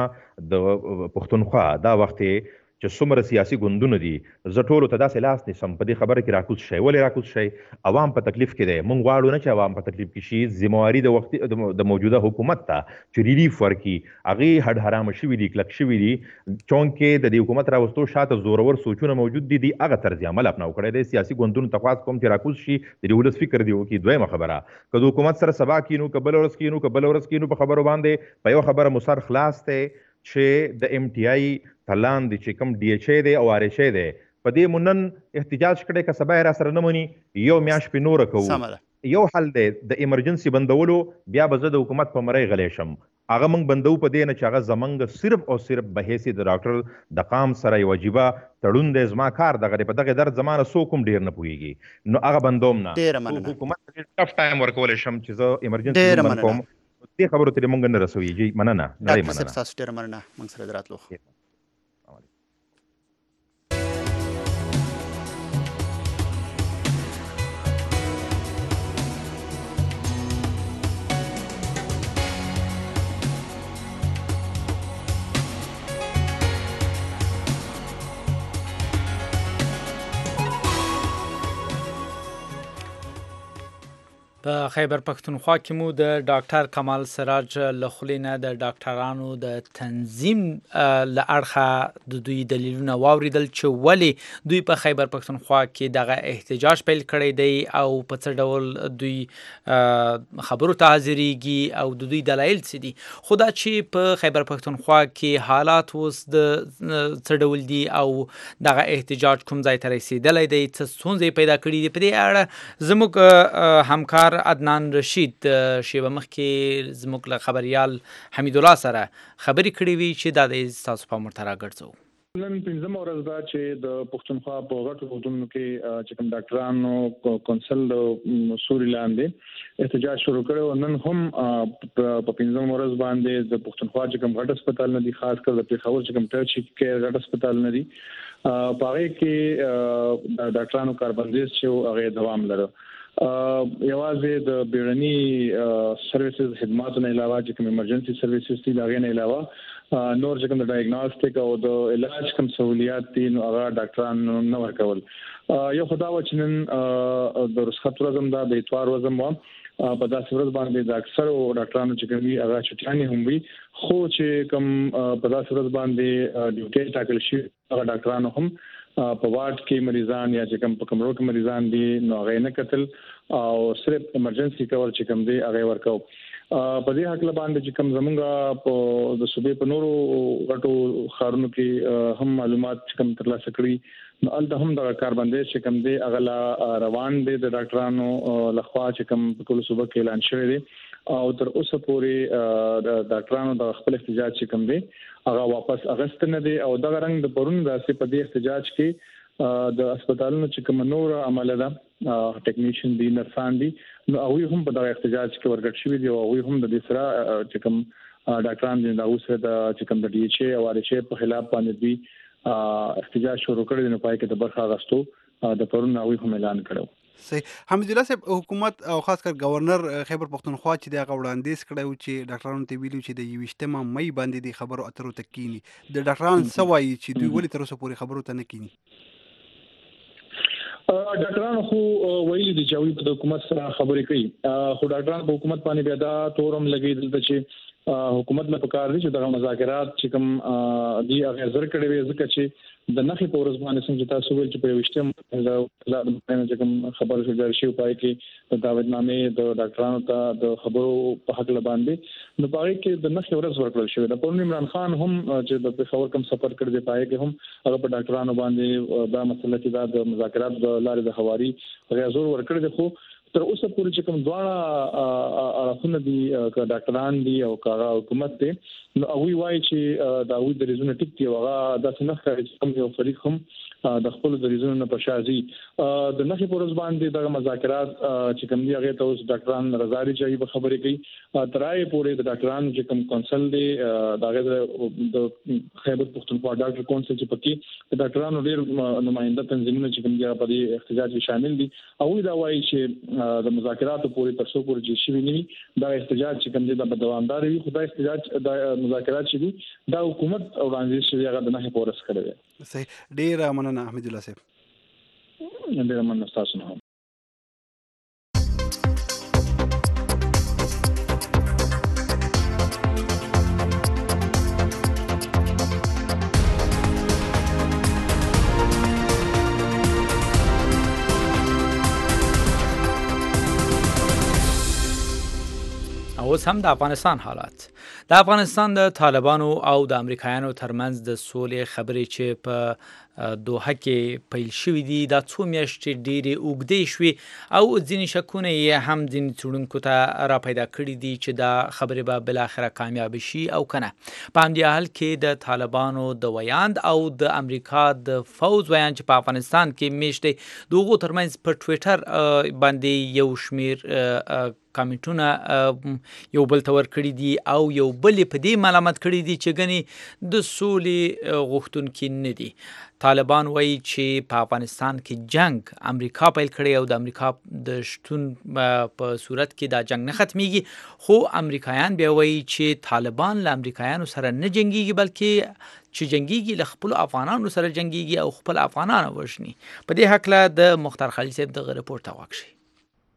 د پښتونخوا دا وخت چې څومره سیاسي ګوندونه دي زه ټولو ته داسې لاس نیسم په دې خبره کې راکوز شئ. ولې راکوز شئ؟ عوام په تکلیف کې دی، موږ غواړو نه چې عوام په تکلیف کې شي. ذمواري د وخت د موجوده حکومت ته چې ریلیف ورکړي، هغې هډ حرامه شوي دي، کلک شوي دي. چونکې د دې حکومت راوستو شاته زورور سوچونه موجود دي، هغه طرز عمل اپناو کړی دی. سیاسي ګوندونو ته خواست کوم چې راکوز شي، د دې ولس فکر دې وکړي. دویمه خبره، که د حکومت سره سبا کینو، که بله ورځ کینو په خبرو باندې په یو خبره مو سر خلاص دی چې د ایم ټي آی تلاندې چې کوم ډي ایچ ای دی او آر ایچ ای دی په دې مو نن احتجاج کړی، که سبا یې را سره نه مني یو میاشت پې نوره کوو. یو حل دی د ایمرجنسي بندولو، بیا به زه د حکومت په مرۍ غلی شم. هغه موږ بندو په دې نه چې هغه زموږ صرف او صرف به حیثیت د ډاکټر د قام سره یو عجیبه تړون دی. زما کار دغه دی، په دغه درد زما نه څوک هم ډېر نه پوهېږي، نو هغه بندوم نه. حکومت ته ټف ټایم ورکولی شم چې زه ایمرجنسي بند کوم. دې خبرو ته موږ نه رسوي. مننه، ډاکټر صاحب ستاسو ډېره مننه موږ سره د راتلو. په خیبر پښتونخوا کې مو د ډاکټر کمال سراج له خولې نه د ډاکټرانو د تنظیم له اړخه د دوی دلیلونه واوریدل چې ولې دوی په خیبر پښتونخوا کې دغه احتجاج پیل کړی دی او په څه ډول دوی خبرو ته حاضرېږي او د دوی دلایل څه دي. خو دا چې په خیبر پښتونخوا کې حالات اوس د څه ډول دي او دغه احتجاج کوم ځای ته رسېدلی دی، څه ستونزې پیدا کړي دي، په دې اړه زموږ همکار عدنان رشید شیبه مخکې زموږ له خبریال حمید الله سره خبرې کړې وي چې دا د ستاسو پام ورته راګرځوو. نن پنځمه ورځ ده چې د پښتونخوا په غټو روډونو کې چې کوم ډاکټرانو کونسل د سوري لاندې احتجاج شروع کړو. نن هم په پنځمه ورځ باندې د پښتونخوا چې کوم غټ هسپتال نه دي، خاص کر د پیښور چې کوم ټرچي کې غټ هسپتال نه دي، په هغه کې د ډاکټرانو کاربندیز چې هغه دوام لري. یوازې د بیړني سرویسز خدماتو نه علاوه چې کوم ایمرجنسي سرویسز دي هغه نه علاوه نور چې کوم د ډایګنوستیک او د علاج کوم سہولیات دي نو هغه ډاکټران نه ورکول. یو خدای و چې نن د رخصت ورځ ده، د اتوار ورځ مو په داسې ورځ باندې د اکثر ډاکټرانو چې کوم هغه چټیانې هم وي، خو چې کوم په داسې ورځ باندې ډیوټي ټاکل شي هغه ډاکټرانو هم په وارډ کې مریضان یا چې کوم په کمرو کې مریضان دي نو هغه نه قتل او صرف ایمرجنسي کور چې کوم دی هغه ورکو. په دې حق باندې چې کوم زمونږ په د صوبې په نورو غټو ښارونو کې هم معلومات چې کوم ترلاسه کړي نو الته هم د کاربندیز چې کوم دی هغه روان دي د ډاکټرانو لخوا چې کوم په ټول صوبه کې اعلان شوی دی او تر اوسه پورې د ډاکټرانو د خپل احتجاج چې کوم دی هغه واپس اغست نه دي او دغه رنګ د پرون داسې په دې احتجاج کې د هسپتالونو چې کوم نور عمل ده ټیکنیشن دي، نرسان دي، نو هغه هم په دغه احتجاج کې ورګډ شوی دي او هغه هم د دې سره چې کوم ډاکټران دي دا اوسه د چې کوم د ډي ایچ ای او ار ایچ ای په خلاف باندې دي احتجاج شروع کړی نو پای کې د برخه غستو د پرون هغه هم اعلان کړو. صحیح. حمید الله صاحب، حکومت او خاص کر گورنر خیبر پختونخوا چې دا وړاندیز کړی چې ډاکټرانو ته ویلو چې د 28 مې باندې د خبرو اترو تکینی د ډاکټرانو سوای چې دوی ولې تر اوسه پورې خبرو ته نه کینی. ډاکټرانو خو ویلي دي چې د حکومت سره خبرې کوي، خو ډاکټرانو په حکومت باندې بیا دا تورم لګیدل چې حکومت نه پکار دي چې دغه مذاکرات چې کوم دی هغه زر کړي وي ځکه چې د نخې په ورځ باندې څنګه تاسو ویل چې په وشته چې کوم خبر شو جاری شي پای کې د دعوتنامې د ډاکټرانو ته د خبرو په حق باندې نو پای کې د نخې ورځ ورکړل شوی د پرون عمران خان هم چې د پیښور کوم سفر کړی دی پای کې هم هغه په ډاکټرانو باندې دا مسله چې د مذاکرات د لارې د حواري غیازور ورکړی دی. خو تر اوسه پورې چې کوم دواړه اړخونه دي ډاکټران دي او کاغه حکومت دی نو هغه وایي چې دا وی د ریزونه ټیک دی هغه د څنګه چې کوم یو فریق هم د خپل د ریزونو نه پشازي د نخې پورز باندې د مذاکرات چې کوم دی هغه ته اوس ډاکټران رضایت چي په خبرې کوي ترای پورې د ډاکټران چې کوم کونسل دی د خیبر پختونخوا ډاکټر کونسل چې پکې د ډاکټرانو ډیر نمائنده تنظیمونه چې کوم دی په دې احتجاج شامل دي او دا وایي چې د مذاکراتو پورې تر څو پورې چې شي ویني دا احتجاج چې کوم دی د دوامدار وي خدای احتجاج د مذاکرات چې دي دا حکومت وړاندیز شوی هغه د نخې پورس کړی دی. صحیح. ډیر مننه حمید الله صاحب. ډیر مننه تاسو نه. اوس هم د افغانستان حالات. د افغانستان د طالبانو او د امریکایانو ترمنځ د سولې خبرې چې په دوحه کې پیل شوې دي دا څو میاشتې ډېرې اوږدې شوې او ځینې شکونه یې هم ځینې څېړونکو ته را پیدا کړي دي چې دا خبرې به بالاخره کامیاب شي او که نه. په همدې حال کې د طالبانو د ویاند او د امریکا د فوز ویاند چې په افغانستان کې میشت دی د هغو ترمنځ په ټویټر باندې یو شمېر کامنټونه یو بل ته ورکړي دي او یو بل په دې ملامت کړي دي چې ګنې د سولې غوښتونکي نه دي. طالبان وایي چې په افغانستان کې جنگ امریکا پیل کړی او د امریکا د شتون په صورت کې دا جنگ نه ختمیږي، خو امریکایان بیا وایي چې طالبان له امریکایانو سره نه جنگیږي بلکې چې جنگیږي له خپل افغانانو سره جنگیږي او خپل افغانان وژني. په دې هکله د مختار خلیل صاحب دغه رپورټ ته واکشي.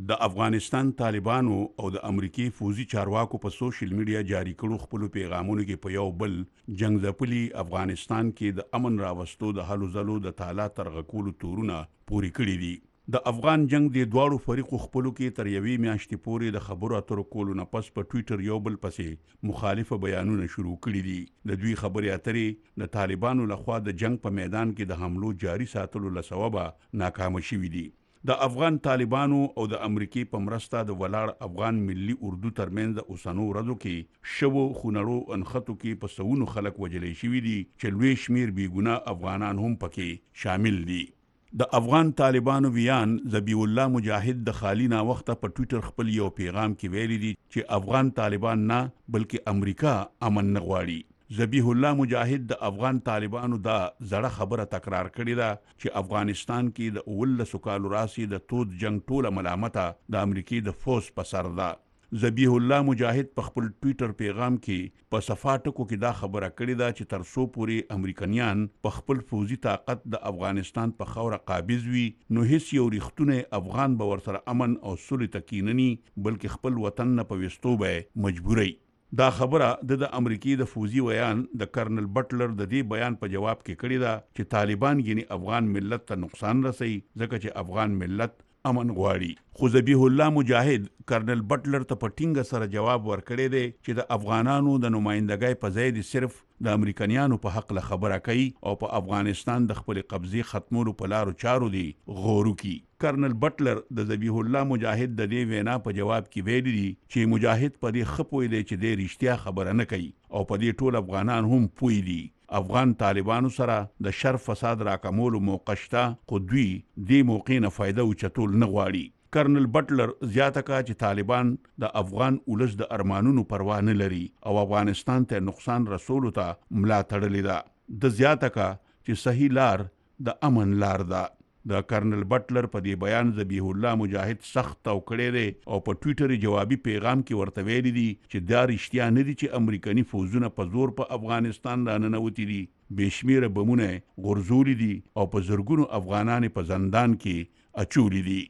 د افغانستان طالبانو او د امریکای فوزي چارواکو په سوشل میډیا جاری کړو خپل پیغامونو کې په یو بل جنگ ځپلي افغانستان کې د امن راوستو د هلو ځلو د تعالی ترغکولو تورونه پوری کړی دي. د افغان جنگ د دواړو فریقو خپلو کې تر یوې میاشتې پورې د خبرو اترو کولو نه پس په ټویټر یو بل پسې مخالفه بیانونه شروع کړي دي. د دوی خبرې اترې د طالبانو لخوا د جنگ په میدان کې د حملو جاری ساتلو له سببه ناکام شوي دي. د افغان طالبانو او د امریکای په مرسته د ولاړ افغان ملي اردو ترمنځ د اوسنو ورځو کې شوو خونړو انخطو کې په سونو خلک وجلې شوي دي چې لوی شمیر بیګناه افغانان هم پکې شامل دي. د افغان طالبانو ویان ذبیح الله مجاهد د خالی نا وخت په ټویټر خپل یو پیغام کې ویلي دي چې افغان طالبان نه بلکې امریکا امن نه غواړي. ذبیح الله مجاهد د افغان طالبانو دا زړه خبره تکرار کړې ده چې افغانستان کې د 19 کالو راسي د تود جنگ ټوله ملامته د امریکای د فوز په سر ده. ذبیح الله مجاهد په خپل ټویټر پیغام کې په صفاټکو کې دا خبره کړې ده چې تر څو پورې امریکایان په خپل فوزي طاقت د افغانستان په خوره قابض وي نو هیڅ یو ریښتونه افغان به ورسره امن او سولې تکیننی بلکې خپل وطن نه په وستو به مجبوري. دا خبره د امریکای د فوزي ویان د کرنل بټلر د دې بیان په جواب کې کړې ده چې طالبان یعنی افغان ملت ته نقصان رسي ځکه چې افغان ملت امن غواړي. خو ذبیح الله مجاهد کرنل بټلر ته په ټینګه سره جواب ورکړی دی چې د افغانانو د نمائندګۍ په ځای دی صرف د امریکایانو په حق له خبره کوي او په افغانستان د خپل قبضه ختمولو په لارو چارو دی غورو کی. کرنل بټلر د ذبیح الله مجاهد د دې وینا په جواب کې ویلي دي چې مجاهد په دې خپوي دی چې د رښتیا خبره نه کوي او په دې ټول افغانان هم پوي دي. افغان طالبانو سره د شر فساد راکمولو موقع شته خو دوی دې موقع نه فائدہ اوچتول نه غواړي. کرنل بټلر زیاته کا چې طالبان د افغان ولس د ارمانونو پروا نه لري او افغانستان ته نقصان رسولو ته ملا تړلې ده. د زیاته کا چې صحیح لار د امن لار ده. د کرنل بټلر په دې بیان ذبیح الله مجاهد سخت او کړی دی او په ټویټر جوابي پیغام کې ورته ویلي دي چې دا رښتیا نه دي چې امریکایي فوزونه په زور په افغانستان راننوتي دي. بشمیره بمونه غرزولي دي او په زرګونو افغانان په زندان کې اچولي دي.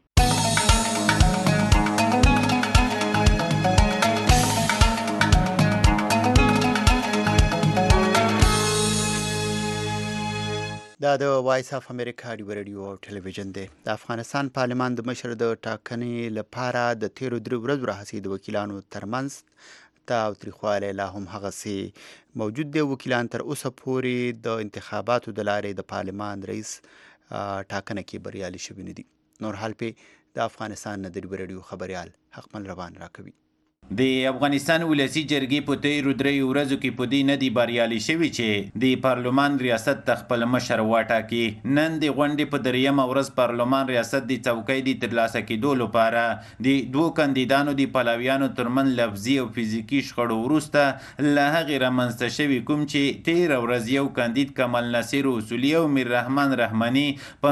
دا د وایس اف امریکا رادیو او ټلویزیون دی. د افغانستان پارلمان د مشر د ټاکنې لپاره د تیرو درې ورځو راهیسې د وکیلانو ترمنځ تاوتریخوالی لا هم هغسې موجود دی. وکیلان تر اوسه پورې د انتخاباتو د لارې د پارلمان رئیس ټاکنه کې بریالي شوي نه دي. نور حال پې د افغانستان نه د رادیو خبریال حقمل روان راکوي. د افغانستان ولسی جرګې په تیرو درې ورځو کې په دې نه دی بریالي شوي چې د پارلمان ریاست ته خپل مشر وټاکي. نن د غونډې په دریمه ورځ پارلمان ریاست د څوکۍ د ترلاسه کېدو لپاره د دوو کاندیدانو د پلویانو ترمنځ لفظي او فزیکي شخړو وروسته له هغې رامنځته شوي کوم چې تیره ورځ یو کاندید کمال نصیر اصولي او میر رحمان رحماني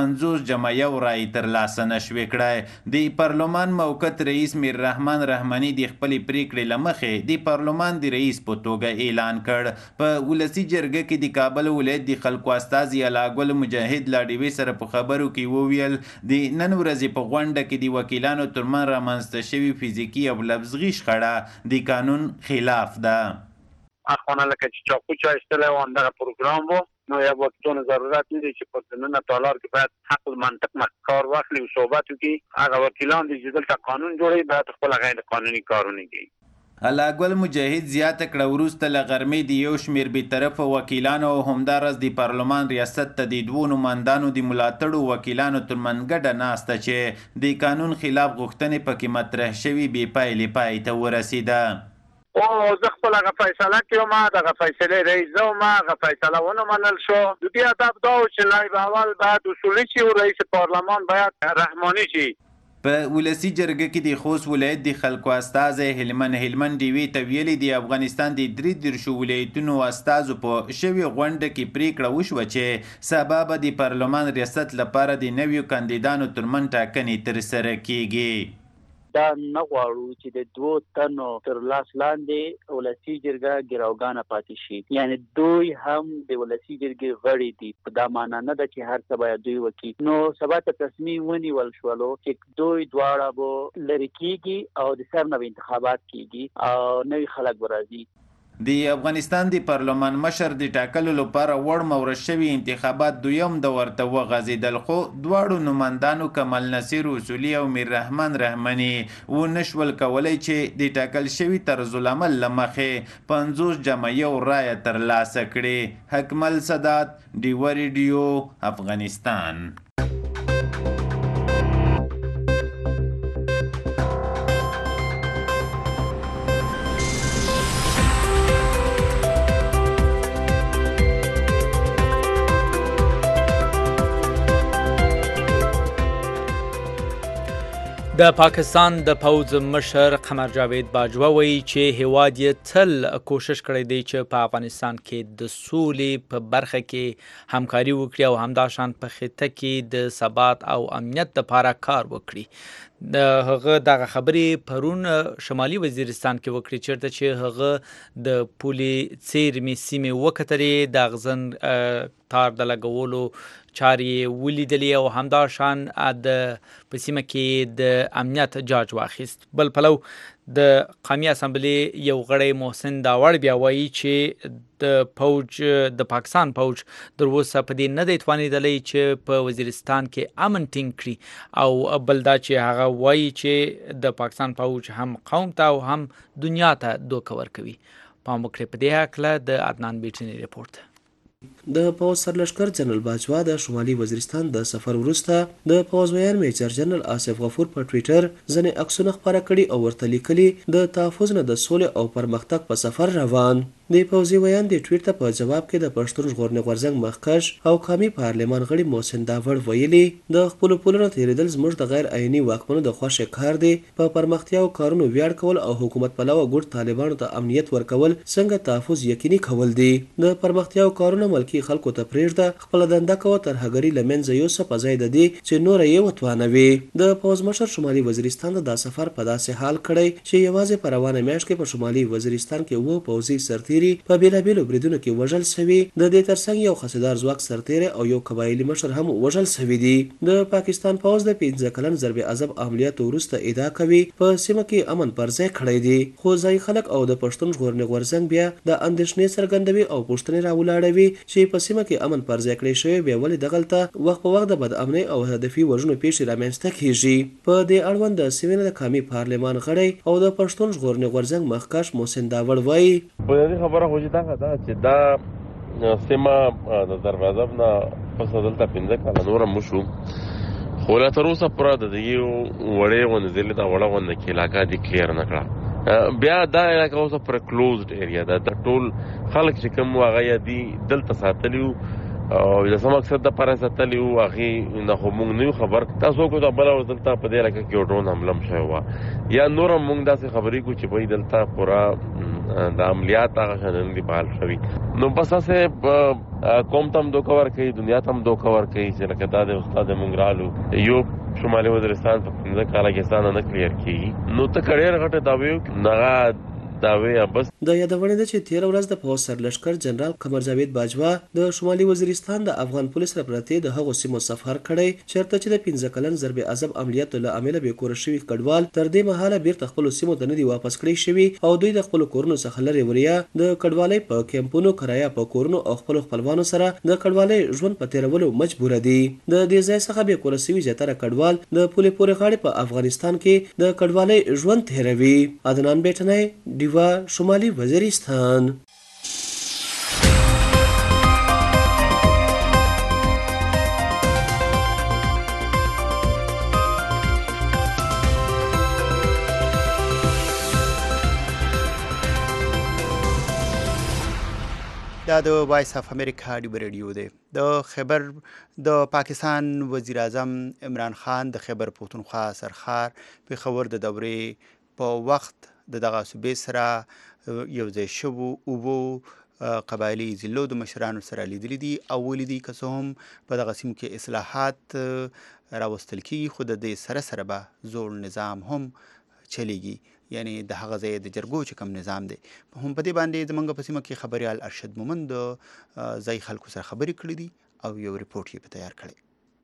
50 رای ترلاسه نشوې کړی. د پارلمان موقت رئیس میر رحمان رحماني د خپلې پریکړې له مخې د پارلمان د رئیس په توګه اعلان کړ. په ولسي جرګه کې د کابل ولایت د خلکو استازي الله ګل مجاهد لا ډیوې سره په خبرو کې وویل د نن ورځې په غونډه کې د وکیلانو ترمنځ رامنځته شوي فزیکي او لفظي شخړه د قانون خلاف ده. اخوانه لکه چې چاقو چا ایستلی و همدغه پروګرام و نو یا وکیلانو ضرورت نه دی چې په دننه تالار کې باید حق المنطق کار واخلي او صحبت وکړي. هغه وکیلان دي چې دلته قانون جوړوي باید خپل غیر قانوني کارونه کوي. الله ګل مجاهد زیاته کړه وروسته له غرمې د یو شمېر بېطرفه وکیلانو او همداراز د پارلمان ریاست ته د دوو نمایندانو د ملاتړو وکیلانو ترمنځ ګډه ناسته چې د قانون خلاف غوښتنې پکې مطرح شوي بې پایلې پای ته ورسېده. او زه خپل هغه فیصله کوم دغه فیصلې رئیس زوم هغه فیصله ونه منل شو. د دې ادب دا چې نایب اول باید اصولي شي او رئیس پارلمان باید رحماني شي. په ولسی جرګه کې د خوست ولایت د خلکو استازی هلمند ډیوې ته ویلي د افغانستان د 33 ولایتونو استازو په شوي غونډه کې پریکړه وشوه چې سبا به د پارلمان ریاست لپاره د نویو کاندیدانو ترمنځ ټاکنې ترسره کیږي. دا نه غواړو چې د 2 تنو تر لاس لاندې ولسی جرګه ګراوګانه پاتې شي. یعنی دوی هم د ولسی جرګې غړي دي. په دا معنا نه ده چې هر څه باید دوی وکړي. نو سبا ته تصمیم ونیول شولو چې دوی دواړه به لرې کیږي او د سر نوي انتخابات کیږي او نوي خلک به راځي. د افغانستان د پارلمان مشر د ټاکلو لپاره وړ مورث شوي انتخابات دویم دور ته وغځېدل، خو دواړو نمایندانو کمال نصیر اصولي او میر رحمان رحماني ونشول کولی چې د ټاکل شوي طرزالعمل له مخې 50 جمعیو رایه ترلاسه کړي. حکمل سادات، ډیوه ریډیو، افغانستان. د پاکستان د پوځ مشر قمر جاوید باجوه وایي چې هیواد یې تل کوشش کړی دی چې په افغانستان کې د سولې په برخه کې همکاري وکړي او همداشان په خطه کې د ثبات او امنیت لپاره کار وکړي. د هغه دغه خبرې پرون شمالي وزیرستان کې وکړي چیرته چې هغه د پولې څیرمې سیمې وکتلې، د اغزن تار د لګولو چارې ولیدلې او همداشان د په سیمه کې د امنیت جاج واخیست. بل پلو د قومي اسمبلی یو غړی محسن داوړ بیا وایي چې د پاکستان فوج تر اوسه په دې نه دی توانېدلی چې په وزیرستان کې امن ټینګ کړي، او بل دا چې هغه وایي چې د پاکستان فوج هم قوم ته او هم دنیا ته دوکه ورکوي. پام وکړئ په دې هکله د عدنان بیټني ریپورت. د پوځ سرلښکر جنرال باجوا د شمالي وزیرستان د سفر وروسته د پوځ ویان میجر جنرال آصف غفور په ټویټر ځینې عکسونه خپاره کړي او ورته لیکلي د تحفظ نه د سولې او پرمختګ په سفر روان. د پوځي ویان د ټویټ ته په جواب کې د پښتون ژغورنې غورځنګ مخکښ او قومي پارلمان غړي محسن داوړ ویلي د خپلو پولونو تېرېدل زموږ د غیر عیني واکمنو د خوښې کار دی. په پرمختیاوو کارونو ویاړ کول او حکومت پلوه ګوټ طالبانو ته امنیت ورکول څنګه تحفظ یقیني کول دي. د پرمختیاوو کارونه ملکي خلکو ته پرېږده، خپله دنده کوه ترهګري له منځه یوسه په ځای د دې چې نوره یې وتوانوي. د پوځ مشر شمالي وزیرستان د دا سفر په داسې حال کړی چې یوازې په روانه میاشت کې په شمالي وزیرستان کې 7 پوځي سرتیري په بېلابېلو بریدونو کې وژل سوي. د دې ترڅنګ یو خسیدار ځواک سرتیری او یو قبایلي مشر هم وژل سوي دي. د پاکستان پوځ د 15 کلن ضرب عذاب عملیاتو وروسته ادعا کوي په سیمه کې امن پر ځای کړی دی، خو ځایي خلک او د پښتون ژغورنې غورځنګ بیا د اندېښنې څرګندوي او پوښتنې راولاړوي چې په سیمه کې امن پر ځای کړی شوی بیا ولې دغلته وخت په وخت د بدامنۍ او هدفي وژنو پیښې رامنځته کیږي. په دې اړوند د سیمې د قومي پارلمان غړی او د پښتون ژغورنې غورځنګ مخکښ محسن داوړ وایي په دې خبره خو چې دا چې دا سیمه د دروازه نه پس دلته 15 کاله نور مشو خو لا تر اوسه پوره د دې وړې ونځلې دا وړه ونه کې علاقه دي کلیر نه کړه. بیا دا علاقه اوسه پر کلوزډ ایریا ده، د ټول خلک چې کوم هغه دي دلته ساتلیو او د سم مقصد د پاره ساتلیو هغه نه هم نو خبر تاسو کو دا بل دلته په دې علاقه کې ډرون حمله شوی و یا نور موږ داسې خبرې کو چې به دلته پورا د عملیات هغه شنن دی بحال شوی. نو بس اسه قوم تم دو کور کوي، دنیا تم دو کور کوي چې لکه دا د استاد منګرالو یو شمالي وزیرستان په 15 کاله کې ستانه نه کلیر کیږي. نو ته کړي غټه داویو نه داوی بس د یادونه ده چې 13 ورځ د پوځ سرلښکر جنرال قمر جاوید باجوا د شمالي وزیرستان د افغان پولیس سره پرته د هغو سیمو سفر کړی چیرته چې د 15 کلن ضرب عذاب عملیاتو له امله به کور شوی کډوال تر دې مهاله بیرته خپل سیمو ته نه دی واپس کړی شوی او دوی د خپل کورونو څخه لري وریا د کډوالۍ په کیمپونو کرایا په کورونو او خپل خپلوانو سره د کډوالۍ ژوند په تیرولو مجبور دي. د دې ځای څخه به کور شوی زیاتره کډوال د پولې پورې غاړې په افغانستان کې د کډوالۍ ژوند تیروي. عدنان بیٹنی دیوا شمالي وزیرستان. دا د وایس اف امریکا ډیو ریډیو دی. د خیبر د پاکستان وزیر اعظم عمران خان د خیبر پختونخوا سرخار پیښور د دورې په وخت دغه صوبې سره یو ځای شوو او قبایلي ضلعو د مشرانو سره لیدلي دي او ولیدي که څه هم په دغه سیمو کې اصلاحات راوستل کېږي خو د دې سره سره به زوړ نظام هم چلیږي یعنی د هغه ځای د جرګو چې کوم نظام دی هم په دې باندې زمونږ په سیمه کې خبريال ارشد مومند د ځای خلکو سره خبرې کړې دي او یو ریپورت یې په تیار کړی.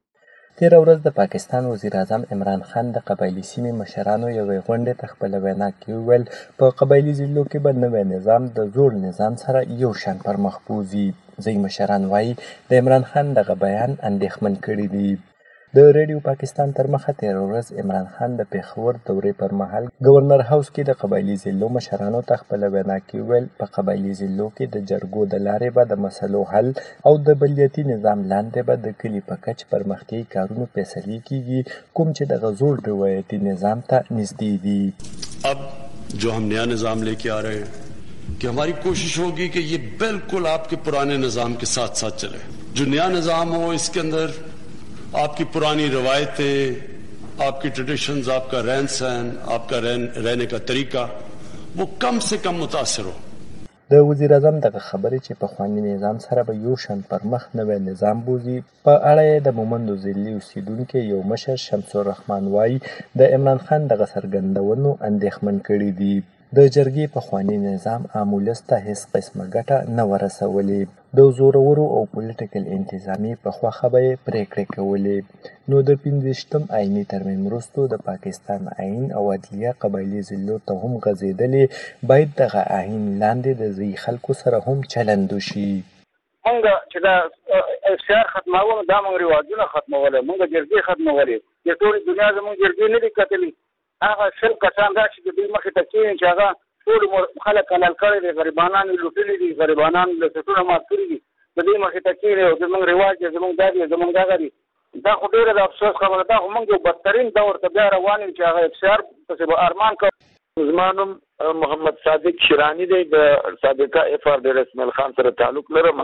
تېره ورځ د پاکستان وزیر اعظم عمران خان د قبایلي سیمې مشرانو یوې غونډې ته خپله وینا کې وویل په قبایلي ضلعو کې به نوی نظام د زوړ نظام سره یو شان پر مخ بوځي. ځینې مشران وایي د عمران خان دغه بیان اندېښمن کړي دي. د ریډیو پاکستان تر مخه تېره ورځ عمران خان د پېښور دورې پر مهال ګورنر هاوس کې د قبایلي ضلعو مشرانو ته خپله وینا کې وویل په قبایلي ضلعو کې د جرګو د لارې به د مسلو حل او د بلدیاتي نظام لاندې به د کلي په کچ پرمختیایي کارونو فیصلې کیږي کوم چې دغه زوړ روایتي نظام ته نږدې دي. अब जो हम नया निज़ाम लेके आ रहे हैं कि हमारी कोशिश होगी कि ये बिल्कुल आपके पुराने निज़ाम के साथ साथ चले. जो नया निज़ाम हो इसके अंदर आपकी पुरानी रवायतें, आपकी ट्रेडिशंस, आपका रहन सहन, आपका रहने का तरीका वो कम से कम मुतासर हो. د وزیر اعظم دغه خبرې چې پخواني نظام سره به یو شان پر مخ نوی نظام بوځي په اړه یې د مومندو ضلعي اوسیدونکي یو مشر شمس الرحمن وایي د عمران خان دغه څرګندونو اندېښمن کړي دي. د جرګې پخواني نظام عام ولس ته هیڅ قسمه ګټه نه ورسولې. د زورورو او پولیټیکل انتظامي په خوښه به یې پرېکړې کولې. نو د 15 آئیني ترمیم وروسته د پاکستان آئین او عدلیه قبایلي ضلعو ته هم غځېدلې باید دغه آئین لاندې د ځینې خلکو سره هم چلند وشي. موږ چې دا افشار ختموو دا موږ رواجونه ختمولی موږ جرګې ختمولې د ټولې دنیا زموږ جرګې نه دي کتلي. هغه شل کسان دا چې د دوی مخې ته کېني چې هغه ټول خلک حلال کړی دی غریبانان یې لوټلي دي غریبانان له سټونه مات کړي دي د دوی مخې ته کېني او زموږ رواج دی زموږ دا دی زموږ دغه دی. دا خو ډېره د افسوس خبره ده خو موږ یو بدترین دور ته بیا روان یو چې هغه افشار پسې به ارمان کوو. زما نوم محمد صادق شیراني دی د سابقه FRD اسماعیل خان سره تعلق لرم.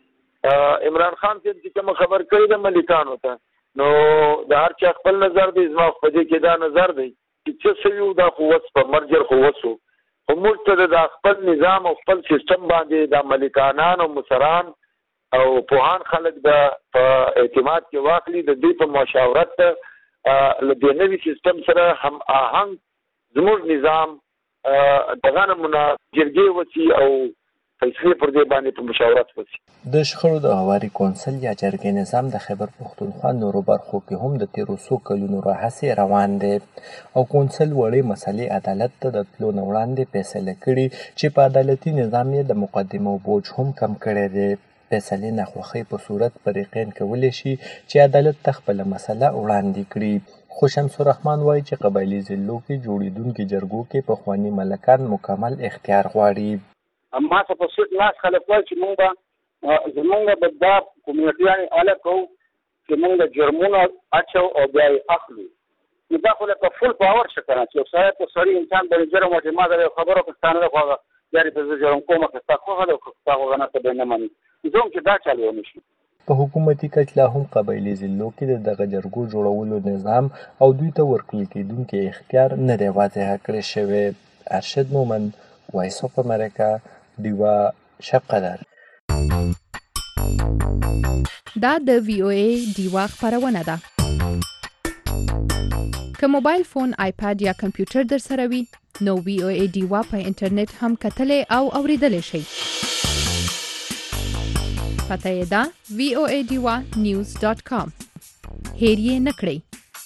عمران خان صاحب چې کوم خبر کړی د ملکانو ته نو د هر چا خپل نظر دی زما په دې کې دا نظر دی چې څه یو دا قوت په مرجر قوت سو خو موږ ته د خپل نظام او خپل سیستم باندې د ملکانان او مصران او پوهان خلک د اعتماد کې واخلي د دې په مشاورت له دې نوي سیستم سره هم آهنګ زموږ نظام دغه نمونه جرګې وسی او فیصلې پر دې باندې په مشاورت وسی. د شخړو د هواري کونسل یا جرګې نظام د خیبر پښتونخوا نورو برخو کې هم د تیرو څو کلونو راهیسې روان دی او کونسل وړې مسلې عدالت ته د تلو نه وړاندې فیصله کړي چې په عدالتي نظام یې د مقدمو بوج هم کم کړی دی. فیصلې ناخوښۍ په صورت فریقین کولی شي چې عدالت ته خپله مسله وړاندې کړي. خو شمس الرحمن وایي چې قبایلي ضلعو کې جوړېدونکي جرګو کې پخواني ملکان مکمل اختیار غواړي. ما ته په سوت ناس خلک وایي چې موږ به دا کمیونټیانې اله کوو چې موږ د جرمونو اچو او بیا یې اخلو. نو دا خو لکه فل پاور شه که نه چې یو سړی په سړي انسان به جرم وکړي ما د یو خبرو که ستا نه ده خو هغه بیا دې په زه جرم کوم که ستا خوښه ده که ستا خوښه نه ته به یې نه مني. زه هم چې دا چل ونه شي. په حکومتي کچ لا هم قبایلي ضلعو کې د دغه جرګو جوړولو نظام او دوی ته ورکړل کېدونکی اختیار نه دی واضح کړی شوی. ارشد مومند، وایس اف امریکا، ډیوا شب قدر. دا د VOA ډیوا خبرونه ده. که موبایل فون، آیپاد یا کمپیوټر در سره وي نو VOA ډیوا په انټرنیټ هم کتلی او اوریدلی شئ. پته یې ده voadiwa.news.com. هیر یې نه کړئ.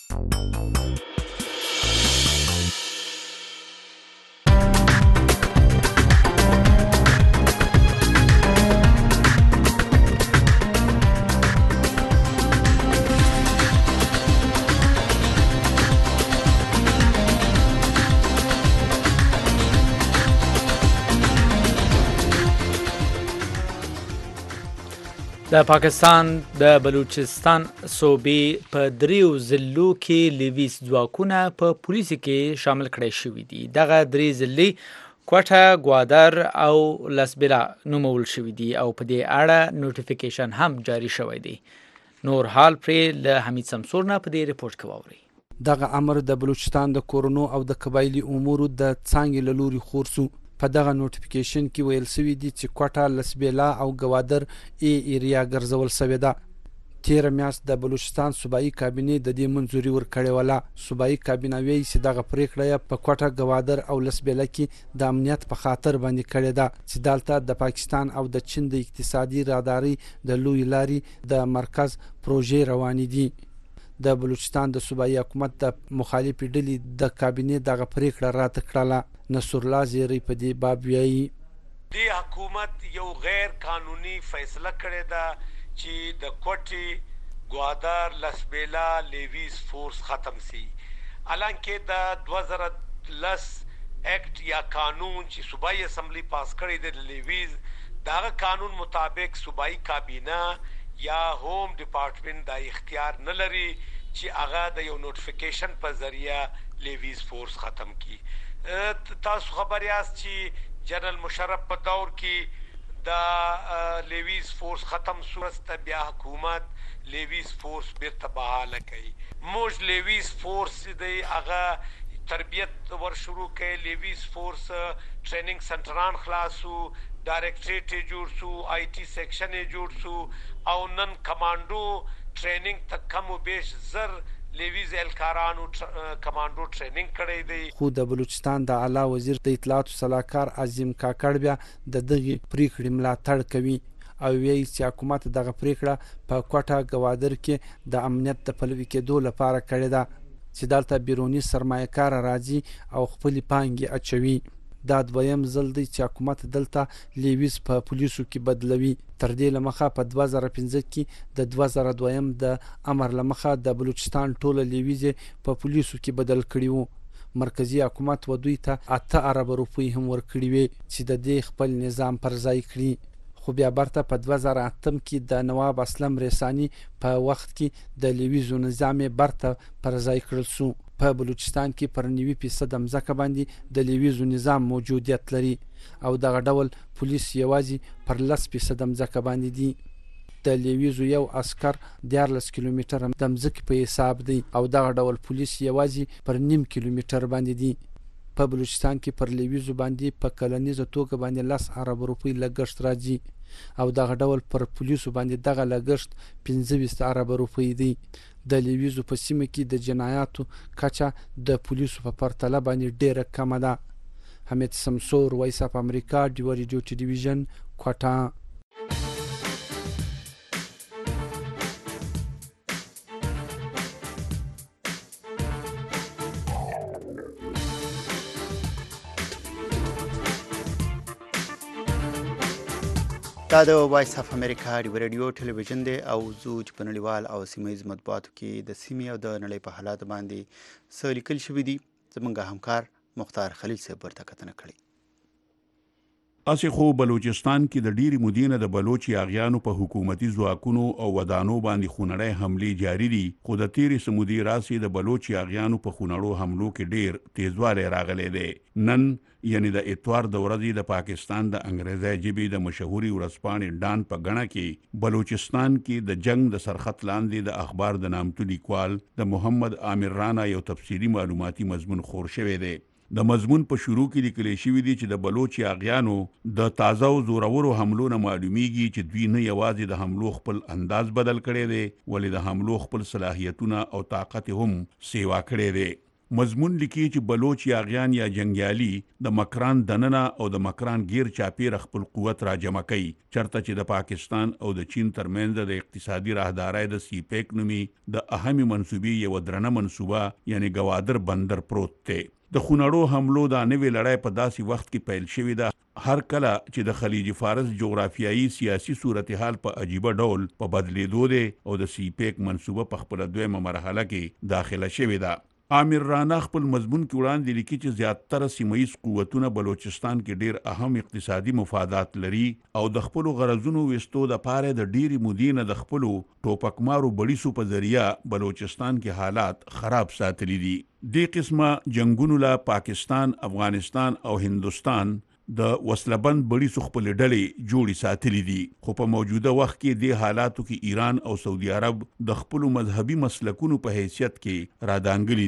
د پاکستان د بلوچستان صوبې په دریو ضلعو کې لیویس ځواکونه په پولیسو کې شامل کړي شوي دي. دغه درې ضلعې کوټه، ګوادر او لسبیلا نومول شوي دي او په دې اړه نوټیفیکیشن هم جاری شوی دی. نور حال پرې له حمید سمسور نه په دې ریپورت کې واورئ. دغه امر د بلوچستان د کورونو او د قبایلي امورو د څانګې له لوري خور شو. په دغه نوټیفیکیشن کې ویل شوي دي چې کوټه، لسبیلا او ګوادر ایریا ګرځول شوې ده. تیر میاشت د بلوچستان صوبایي کابینې د دې منځوري ورکړې وله. صوبایي کابینه وایي چې دغه پریکړه یې په کوټه، ګوادر او لسبیله کې د امنیت په خاطر باندې کړې ده چې دلته د پاکستان او د چین د اقتصادي راداري د لوی لاري د مرکز پروژې روانې دي. د بلوچستان د صوبایي حکومت د مخالفې ډلې د کابینې دغه پریکړه رد کړله. نصر الله زیری په دې باب وایي دی حکومت یو غیر قانوني فیصله کړې ده چې د کوټي، ګوادر، لسبیلا لیویز فورس ختم سي. حالانکه د 2010 ایکٹ یا قانون چې صوبایي اسمبلی پاس کړی دی لیویز، دغه قانون مطابق صوبایي کابینه یا ہوم ډپارټمنټ د اختیار نه لري چې هغه د یو نوټیفیکیشن په ذریعہ لیویز فورس ختم کی. تاسو خبر یاست چې جنرال مشرف په دور کې د لیویز فورس ختم صورت بیا حکومت لیویز فورس بیرته بحاله کوي. موږ لیویز فورس دی هغه تربیت ور شروع کړي. لیویز فورس ټریننګ سنټران خلاصو، ډایرکټریټ جوړ سو، آی ټي سیکشن جوړ سو او نن کمانډو ټریننګ تک کم بیش زر لیویز الکارانو کمانډو ټریننګ کړی دی. خو د بلوچستان د اعلی وزیر د اطلاعات صلاحکار عظیم کاکړ بیا د دغه پریکړې ملاتړ کوي او وایي چې حکومت دغه پریکړه په کوټه، ګوادر کې د امنیت د پلوي کېدو لپاره کړې ده چې دلته بیرونی سرمایه‌کار راځي او خپل پانګې اچوي. دا دویم ځل دی چې حکومت دلته لیویز په پولیسو کې بدلوي. تر دې لمخه په 2015 کې د 2002 د امر لمخه د بلوچستان ټوله لیویز په پولیسو کې بدل کړي وو. مرکزی حکومت و دوی ته 8 ارب روپۍ هم ورکړي وي چې د دې خپل نظام پر ځای کړي. خو بیا برته په 2008 کې د نواب اسلم رسانی په وخت کې د لیویزو نظام برته پر ځای کړل شو. په بلوچستان کې پر 90% ځمکه باندې د لیویزو نظام موجودیت لري او دغه ډول پولیس یوازې پر 10% ځمکه باندې دي. د لیویزو یو عسكر 14 کیلومتر د ځمکې په حساب دی او دغه ډول پولیس یوازې پر 0.5 کیلومتر باندې دي. په بلوچستان کې پر لیویزو باندې په کلنیزه توګه باندې 10 ارب روپۍ لګښت راځي او دغه ډول پر پولیسو باندې دغه لګښت 25 ارب روپۍ دی. د لیویزو په سیمه کې د جنایاتو کچه د پولیسو په پرتله باندې ډیره کمه ده. حمید سمسور، وایس اف امریکا، ډیو ریډیو ټلویزیون، کوټه. دا د وایس اف امریکا ډیو ریډیو ټلویزیون دی او زوج په نړیوال او سیمه‌ییز مطبوعاتو کې د سیمې او د نړۍ په حالات باندې څه لیکل شوي دي. زموږ همکار مختار خلیل صاحب ورته کتنه کړې. اسې خو بلوچستان کې د ډېری مودې نه د بلوچ یاغیانو په حکومتي ځواکونو او ودانو باندې خونړۍ حملې جاري دي. خو د تیرې سمودي راسي د بلوچ یاغیانو په خونړو حملو کې ډېر تیزوالی راغلی دی. نن یعنی د اتوار د ورځې د پاکستان د انګریزي ژبې د مشهوري ورځپاڼې ډان په غڼه کې بلوچستان کې د جنگ د سرخط لاندې د اخبار د نامتو لیکوال د محمد عامر رانا یو تفصیلی معلوماتي مضمون خور شوی دی. د مضمون په شروع کې لیکل شوی دی چې د بلوچ یاغیانو د تازه او زورورو حملو نه معلومیږي چې دوی نه یوازې د حملو خپل انداز بدل کړي دي ولې د حملو خپل صلاحیتونه او طاقت هم سیوا کړي دي. مضمون لیکي چې بلوچ یاغیان یا جنگیالي د مکران دننه او د مکران غیر چاپیر خپل قوت را جمع کوي چرته چې د پاکستان او د چین ترمنځ د اقتصادي راهدارۍ د سی پیک نومي د اهمي منسوبي یو درنه منسوبه یعنی ګوادر بندر پروت دی. د خونړو حملو د نوې لړۍ په داسې وخت کې پیل شوې ده هر کله چې د خلیج فارس جغرافیایي سیاسي صورتحال په عجیبه ډول په بدلیدو دی او د سی پیک منسوبه په خپل دویمه مرحله کې داخله شوې ده. عامر رانا خپل مضمون کې وړاندې لیکي چې زیاتره سیمه‌ییز قوتونه بلوچستان کې ډېر اهم اقتصادي مفادات لري او د خپل غرضونو وستو د پاره د ډېری مودینه د خپل ټوپکمارو بړیسو په ذریعہ بلوچستان کې حالات خراب ساتلي دي. دې قسمه جنگونو لا پاکستان، افغانستان او هندستان د وسلبند بړیسو خپل ډلې جوړې ساتلي دي. خو په موجوده وخت کې د حالاتو کې ایران او سعودي عرب د خپل مذهبي مسلکونو په حیثیت کې رادانګلي دي.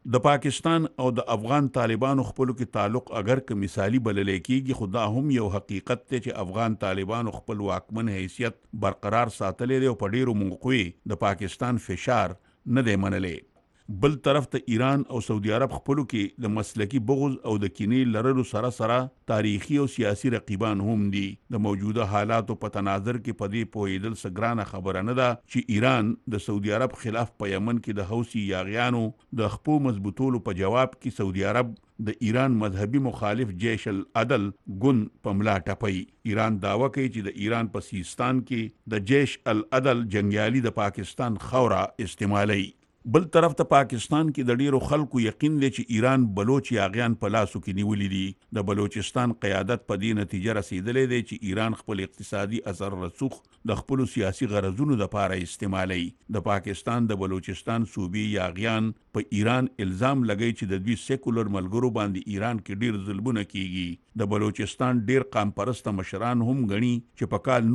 د پاکستان او د افغان طالبانو خپلو کې تعلق اگر که مثالی بللی کېږي خو دا هم یو حقیقت دی چې افغان طالبانو خپل واکمن حیثیت برقرار ساتلی دی او په ډیرو موقعو د پاکستان فشار نه دی منلی. بل طرف ته ایران او سعودي عرب خپلو کې د مسلکی بغض او د کینې لرلو سره تاریخي او سیاسي رقیبان هم دي. د موجوده حالاتو په تناظر کې په دې پوهېدل څه ګرانه خبره نه ده چې ایران د سعودي عرب خلاف په یمن کې د حوثي یاغیانو د خپو مضبوطولو په جواب کې سعودي عرب د ایران مذهبي مخالف جیش العدل ګوند په ملا ټپي. ایران دعوه کوي چې د ایران په سیستان کې د جیش العدل جنگیالي د پاکستان خوره استعمالي. بل طرف ته پاکستان کې د ډیرو خلکو یقین دی چې ایران بلوچ یاغیان په لاسو کې نیولي دي. د بلوچستان قیادت په دې نتیجه رسیدلی دی چې ایران خپل اقتصادي اثر رسوخ د خپلو سیاسي غرضونو دپاره استعمالوي. د پاکستان د بلوچستان صوبې یاغیان په ایران الزام لګوي چې د دوی سیکولر ملګرو باندې ایران کې ډیر ظلمونه کیږي. د بلوچستان ډیر قام پرسته مشران هم غني چې په کال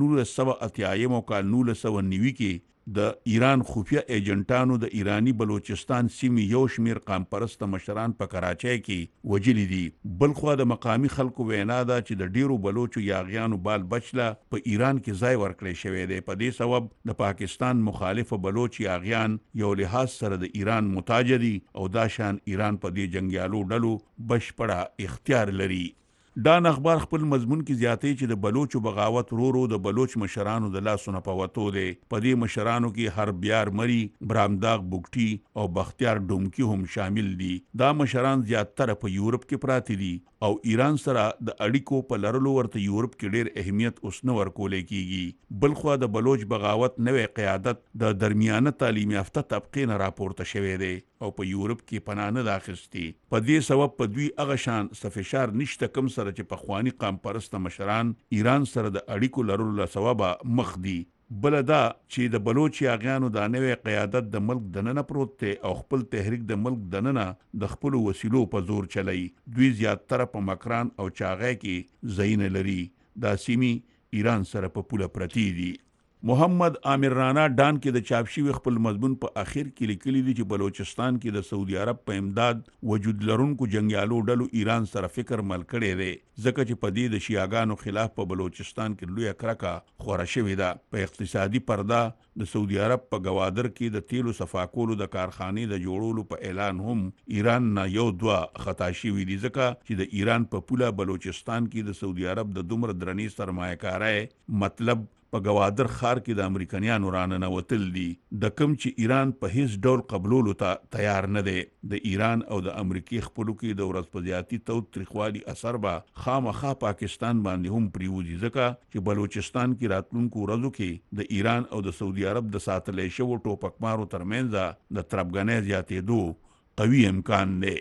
1980 او کال 1990 کې د ایران خفیه ایجنټانو د ایرانی بلوچستان سیمې یو شمیر قام پرسته مشران په کراچۍ کې وجلی دي. بلخوا د مقامی خلکو وینا ده چې د ډیرو بلوچو یاغیانو بال بچله په ایران کې ځای ورکړی شوی دی. په دې سبب د پاکستان مخالف بلوچ یاغیان یو لحاظ سره د ایران محتاج دي او دا شان ایران په دې جنگیالو ډلو بشپړه اختیار لري. ډان اخبار خپل مضمون کې زیاتوي چې د بلوچو بغاوت ورو د بلوچ مشرانو د لاسو نه په وتو دی. په دې مشرانو کې هربیار مری، برامداغ بوګټي او بختیار ډومکی هم شامل دي. دا مشران زیاتره په یورپ کې پراته دي او ایران سره د اړیکو په لرلو ورته یورپ کې ډیر اهمیت اوس نه ورکولی کیږي. بلخوا د بلوچ بغاوت نوې قیادت د درمیانه تعلیم یافته طبقې نه راپورته شوی دی او په یورپ کې پناه نه ده اخیستې. په دې سبب په دوی هغه شان څه فشار نشته کوم سره چې پخواني قام پرسته مشران ایران سره د اړیکو لرلو له سببه مخ دي. بله دا چې د بلوچ یاغیانو دا نوې قیادت د ملک دننه پروت دی او خپل تحریک د ملک دننه د خپلو وسیلو په زور چلی. دوی زیاتره په مکران او چاغی کې ځایونه لري. دا سیمې ایران سره په پوله پرتې دي. محمد عامر رانا ډان کې د چاپ شوي خپل مضمون په اخر کې لیکلي دي چې بلوچستان کې د سعودي عرب په امداد وجود لرونکو جنگیالو ډلو ایران سره فکر مل کړی دی ځکه چې په دې د شیعاګانو خلاف په بلوچستان کې لویه کرکه خوره شوې ده. په اقتصادي پرده د سعودي عرب په ګوادر کې د تیلو صفا کولو د کارخانې د جوړولو په اعلان هم ایران نه یو دوه خطا شوي دي ځکه چې د ایران په پوله بلوچستان کې د سعودي عرب د دومره درنې سرمایه‌کارۍ مطلب په ګوادر ښار کې د امریکایانو راننوتل دي د کوم چې ایران په هیڅ ډول قبولولو ته تیار نه دی. د ایران او د امریکای خپلو کې د ورځ په زیاتي تود تریخوالي اثر به خامخا پاکستان باندې هم پریوځي ځکه چې بلوچستان کې راتلونکو ورځو کې د ایران او د سعودي عرب د ساتلی شوو ټوپکمارو ترمنځ د تربګنۍ زیاتېدو قوي امکان دی.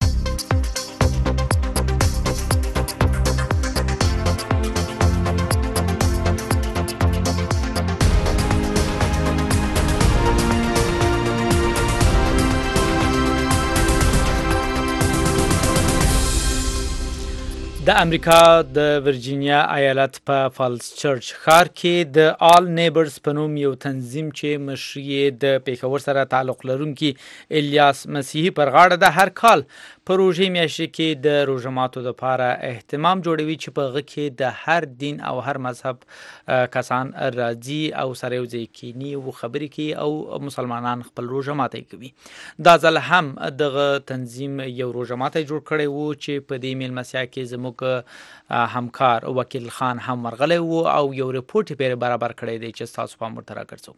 د امریکا د ورجینیا ایالت په فالس چرچ ښار کې د آل نیبرز په نوم یو تنظیم چې مشر یې د پیښور سره تعلق لرونکي الیاس مسیحي پر غاړه د هر کال په روژې میاشتې کې د روژه ماتو دپاره اهتمام جوړوي چې په هغه کې د هر دین او هر مذهب کسان راځي او سره یو ځای کیني او خبرې کوي او مسلمانان خپل روژه ماتی کوي. دا ځل هم دغه تنظیم یو روژه ماتی جوړ کړی و چې په دې میلمستیا کې زموږ همکار وکیل خان هم ورغلی و او یو رپورټ یې پرې برابر کړی دی چې ستاسو پام ورته راګرځو.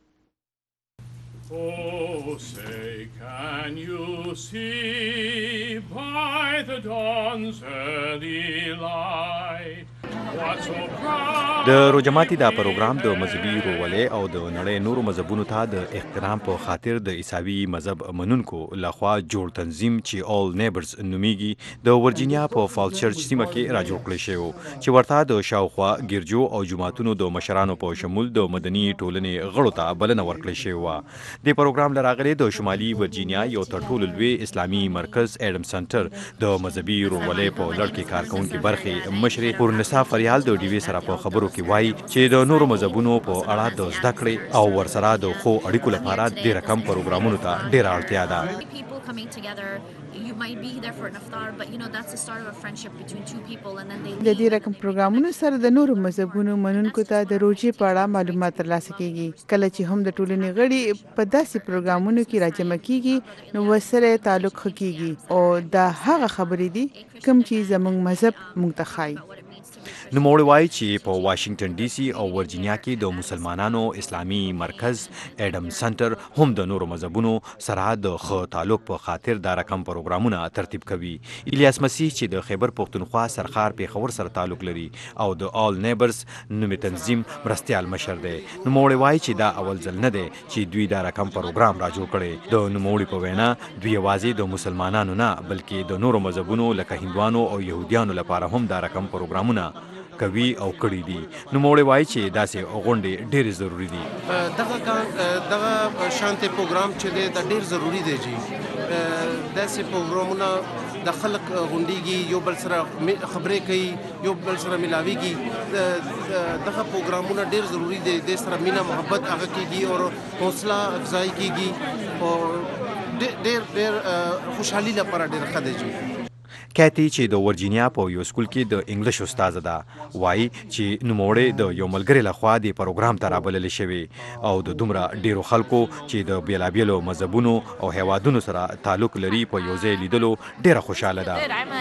Oh, say, can you see by the dawn's early light what so proud د روجماتي دا پروګرام د مذهبي ورورولۍ او د نړۍ نورو مذهبونو ته د احترام په خاطر د عیسوي مذهب منونکو لخوا جوړ تنظیم چې آل نیبرز نومیږي د ورجینیا په فالس چرچ سیمه کې راجوړ کړی شوی چې ورته د شاوخوا ګرجو او جوماتونو د مشرانو په شمول د مدني ټولنې غړو ته بلنه ورکړی شوی و. د پروګرام لراغلي د شمالي ورجینیا یو تر ټولو لوی اسلامي مرکز اډم سنټر د مذهبي ورورولۍ په لړ کې کارکونکي برخې مشرې پورنسا فریاد خبريال د ډیوی سره په خبرو کې وایي چې د نورو مذهبونو په اړه د زده کړې او ورسره د خو اړیکو لپاره ډېر کم پروګرامونو ته ډېره اړتیا ده. د دې رقم پروګرامونو سره د نورو مذهبونو منونکو ته د روزي په اړه معلومات ترلاسه کیږي. کله چې هم د ټولنې غړي په داسې پروګرامونو کې راجمع کیږي نو ورسره تعلق کیږي او دا هغه خبرې دي کوم چې زموږ مذهب موږ ته ښایي. نوموړی وایي چې په واشنگټن ډي سي او ورجینیا کې د مسلمانانو اسلامي مرکز اډم سنټر هم د نورو مذهبونو سره د ښه تعلق په خاطر دا رقم پروګرامونه ترتیب کوي. الیاس مسیح چې د خیبر پښتونخوا سرخار پیښور سره تعلق لري او د آل نیبرز نومي تنظیم مرستیال مشر دی. نوموړی وایي چې دا اول ځل نه دی چې دوی دا رقم پروګرام را جوړ کړي. د نوموړي په وینا دوی یوازې د مسلمانانو نه بلکې د نورو مذهبونو لکه هندوانو او يهوديانو لپاره هم دا رقم پروګرامونه کوي او کړی دي. نوموړی وایي چې داسې غونډې ډېرې ضروري دي. دغه شانتي پروګرام چې دی دا ډېر ضروري دی چې داسې پروګرامونه د خلک غونډېږي یو بل سره خبرې کوي یو بل سره ملاویږي. دغه پروګرامونه ډېر ضروري دی. د سره مینه محبت هغه کېږي او حوصله افزایي کېږي او ډېر خوشحالي لپاره ډېر ښه دی. کاتی چې د ورجینیا په یو سکول کې د انګلیش استاد ده وایي چې نوموړی د یو ملګري لخوا د پروګرام ته رابلل شوی او د دومره ډیرو خلکو چې د بیلابیلو مذهبونو او هیوادونو سره تعلق لري په یو ځای لیدلو ډیره خوشاله ده.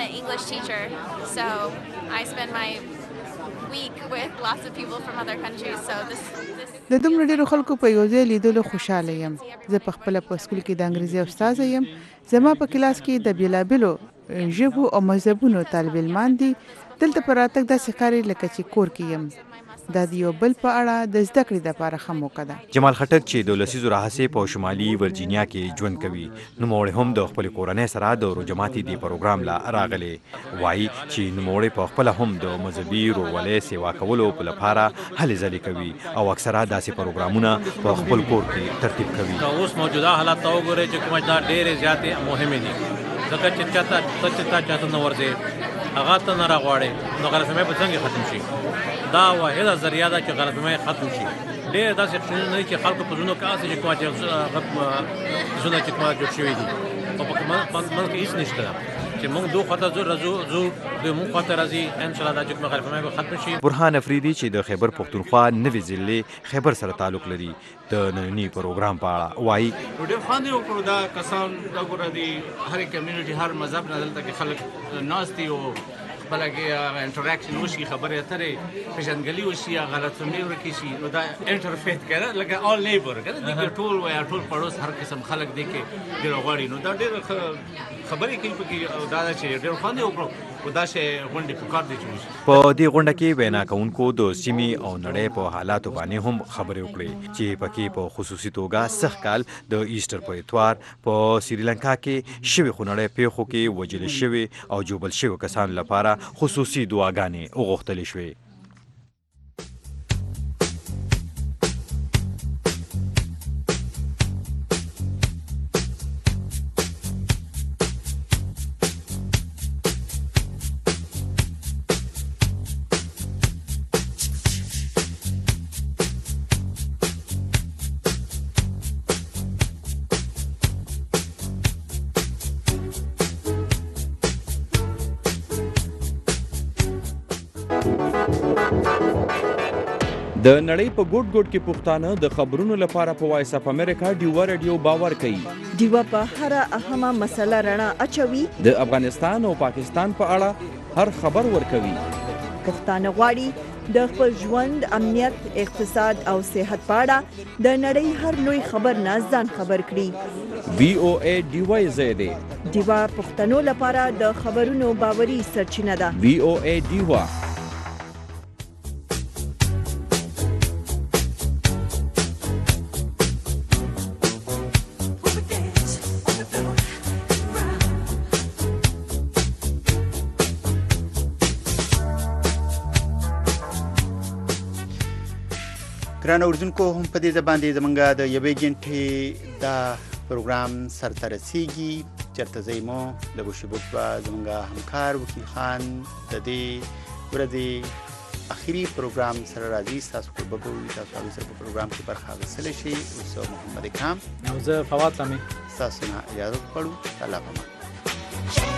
د دومره ډیرو خلکو په یو ځای لیدلو خوشاله یم. زه په خپل په سکول کې د انګریزي استاد یم. زما په کلاس کې د بیلابیلو ژبو او مذهبونو طالب علمان دي. دلته پر راتګ داسې ښکاري لکه چې کور کې یم. دا د یو بل په اړه د زده کړې لپاره ښه موقع ده. جمال خټک چې د لسیزو راهیسې په شمالي ورجینیا کې ژوند کوي نوموړی هم د خپل کورنۍ سره د روجماتي دی پروګرام لا راغلی. وایي چې نوموړی په خپل هم د مذهبي روولې سیوا کولو په لپاره هلې ځلې کوي او اکثره داسې پروګرامونه په خپل کور کې ترتیب کوي. اوس موجوده حالات ته وګورئ چې کومه دا ډېرې زیاتې مهمې دي ځکه چې چاته نه ورځي هغه ته نه راغواړي نو غلطفهمي به څنګه ختم شي. دا واحده ذریعہ ده چې غلطفهمي ختم شي. ډېر داسې شیونه نه چې خلکو په زړونو کې چې کومه جوړ شوي دي او په منځ کې هېڅ نشته ده چې موږ دوه خواته ځو دوی موږ خواته راځي انشاءالله دا چې کومه غلطفهمي به ختم شي. برهان افریدي چې د خیبر پښتونخوا نوې ضلع خیبر سره تعلق لري د ننني پروګرام په اړه وایي ډېر خوند یې وکړو. دا کسان وګوره د هرې کمیونټي هر مذهب نه دلته کې خلک ناست دي او خپله کې انټراکشن وشي خبرې اترې پېژندګلي وشي غلطفهمي ورکې شي نو دا انټرفیت که نه لکه آل نیبر که نه دې کې ټول وایي ټول پړوس هر قسم خلک دې کې ډېر غواړي نو دا ډېر خبرې کوي پکې او دا ده چې ډېر خوند یې وکړو. په دې غونډه کې وینا کوونکو د سیمې او نړۍ په حالاتو باندې هم خبرې وکړې چې پکې په خصوصي توګه سخت کال د ایسټر په اتوار په سریلانکا کې شوي خونړۍ پیښو کې وژل شوي او جوبل شوي کسانو لپاره خصوصي دعاګانې وغوښتلې شوې. د نړۍ په ګوټ ګوټ کې پښتانه د خبرونو لپاره په وایس اف امریکا ډیوا رادیو باور کوي. ډیوا په هر اهمه مسله رڼا اچوي. د افغانستان او پاکستان په اړه هر خبر ورکوي. پښتانه غواړي د خپل ژوند امنیت اقتصاد او صحت په اړه د نړۍ هر لوی خبر نه ځان خبر کړي. VOA ډیوا زیاده ډیوا پښتنو لپاره د خبرونو باوري سرچینه ده. VOA ډیوا ګران اوریدونکو هم په دې باندې زمونږ د یوې غنټې دا پروګرام سرته رسیږي. چېرته ځئ مو د بوشي بوت به زمونږ همکار وکیل خان د دې ورځې اخیری پروګرام سره راځي تاسو کو به تاسو هغه سره په پروګرام کې برخه اخیستل شي اوس محمد اکرام او زه فواد تامي تاسو نه اجازه غواړو الله پامان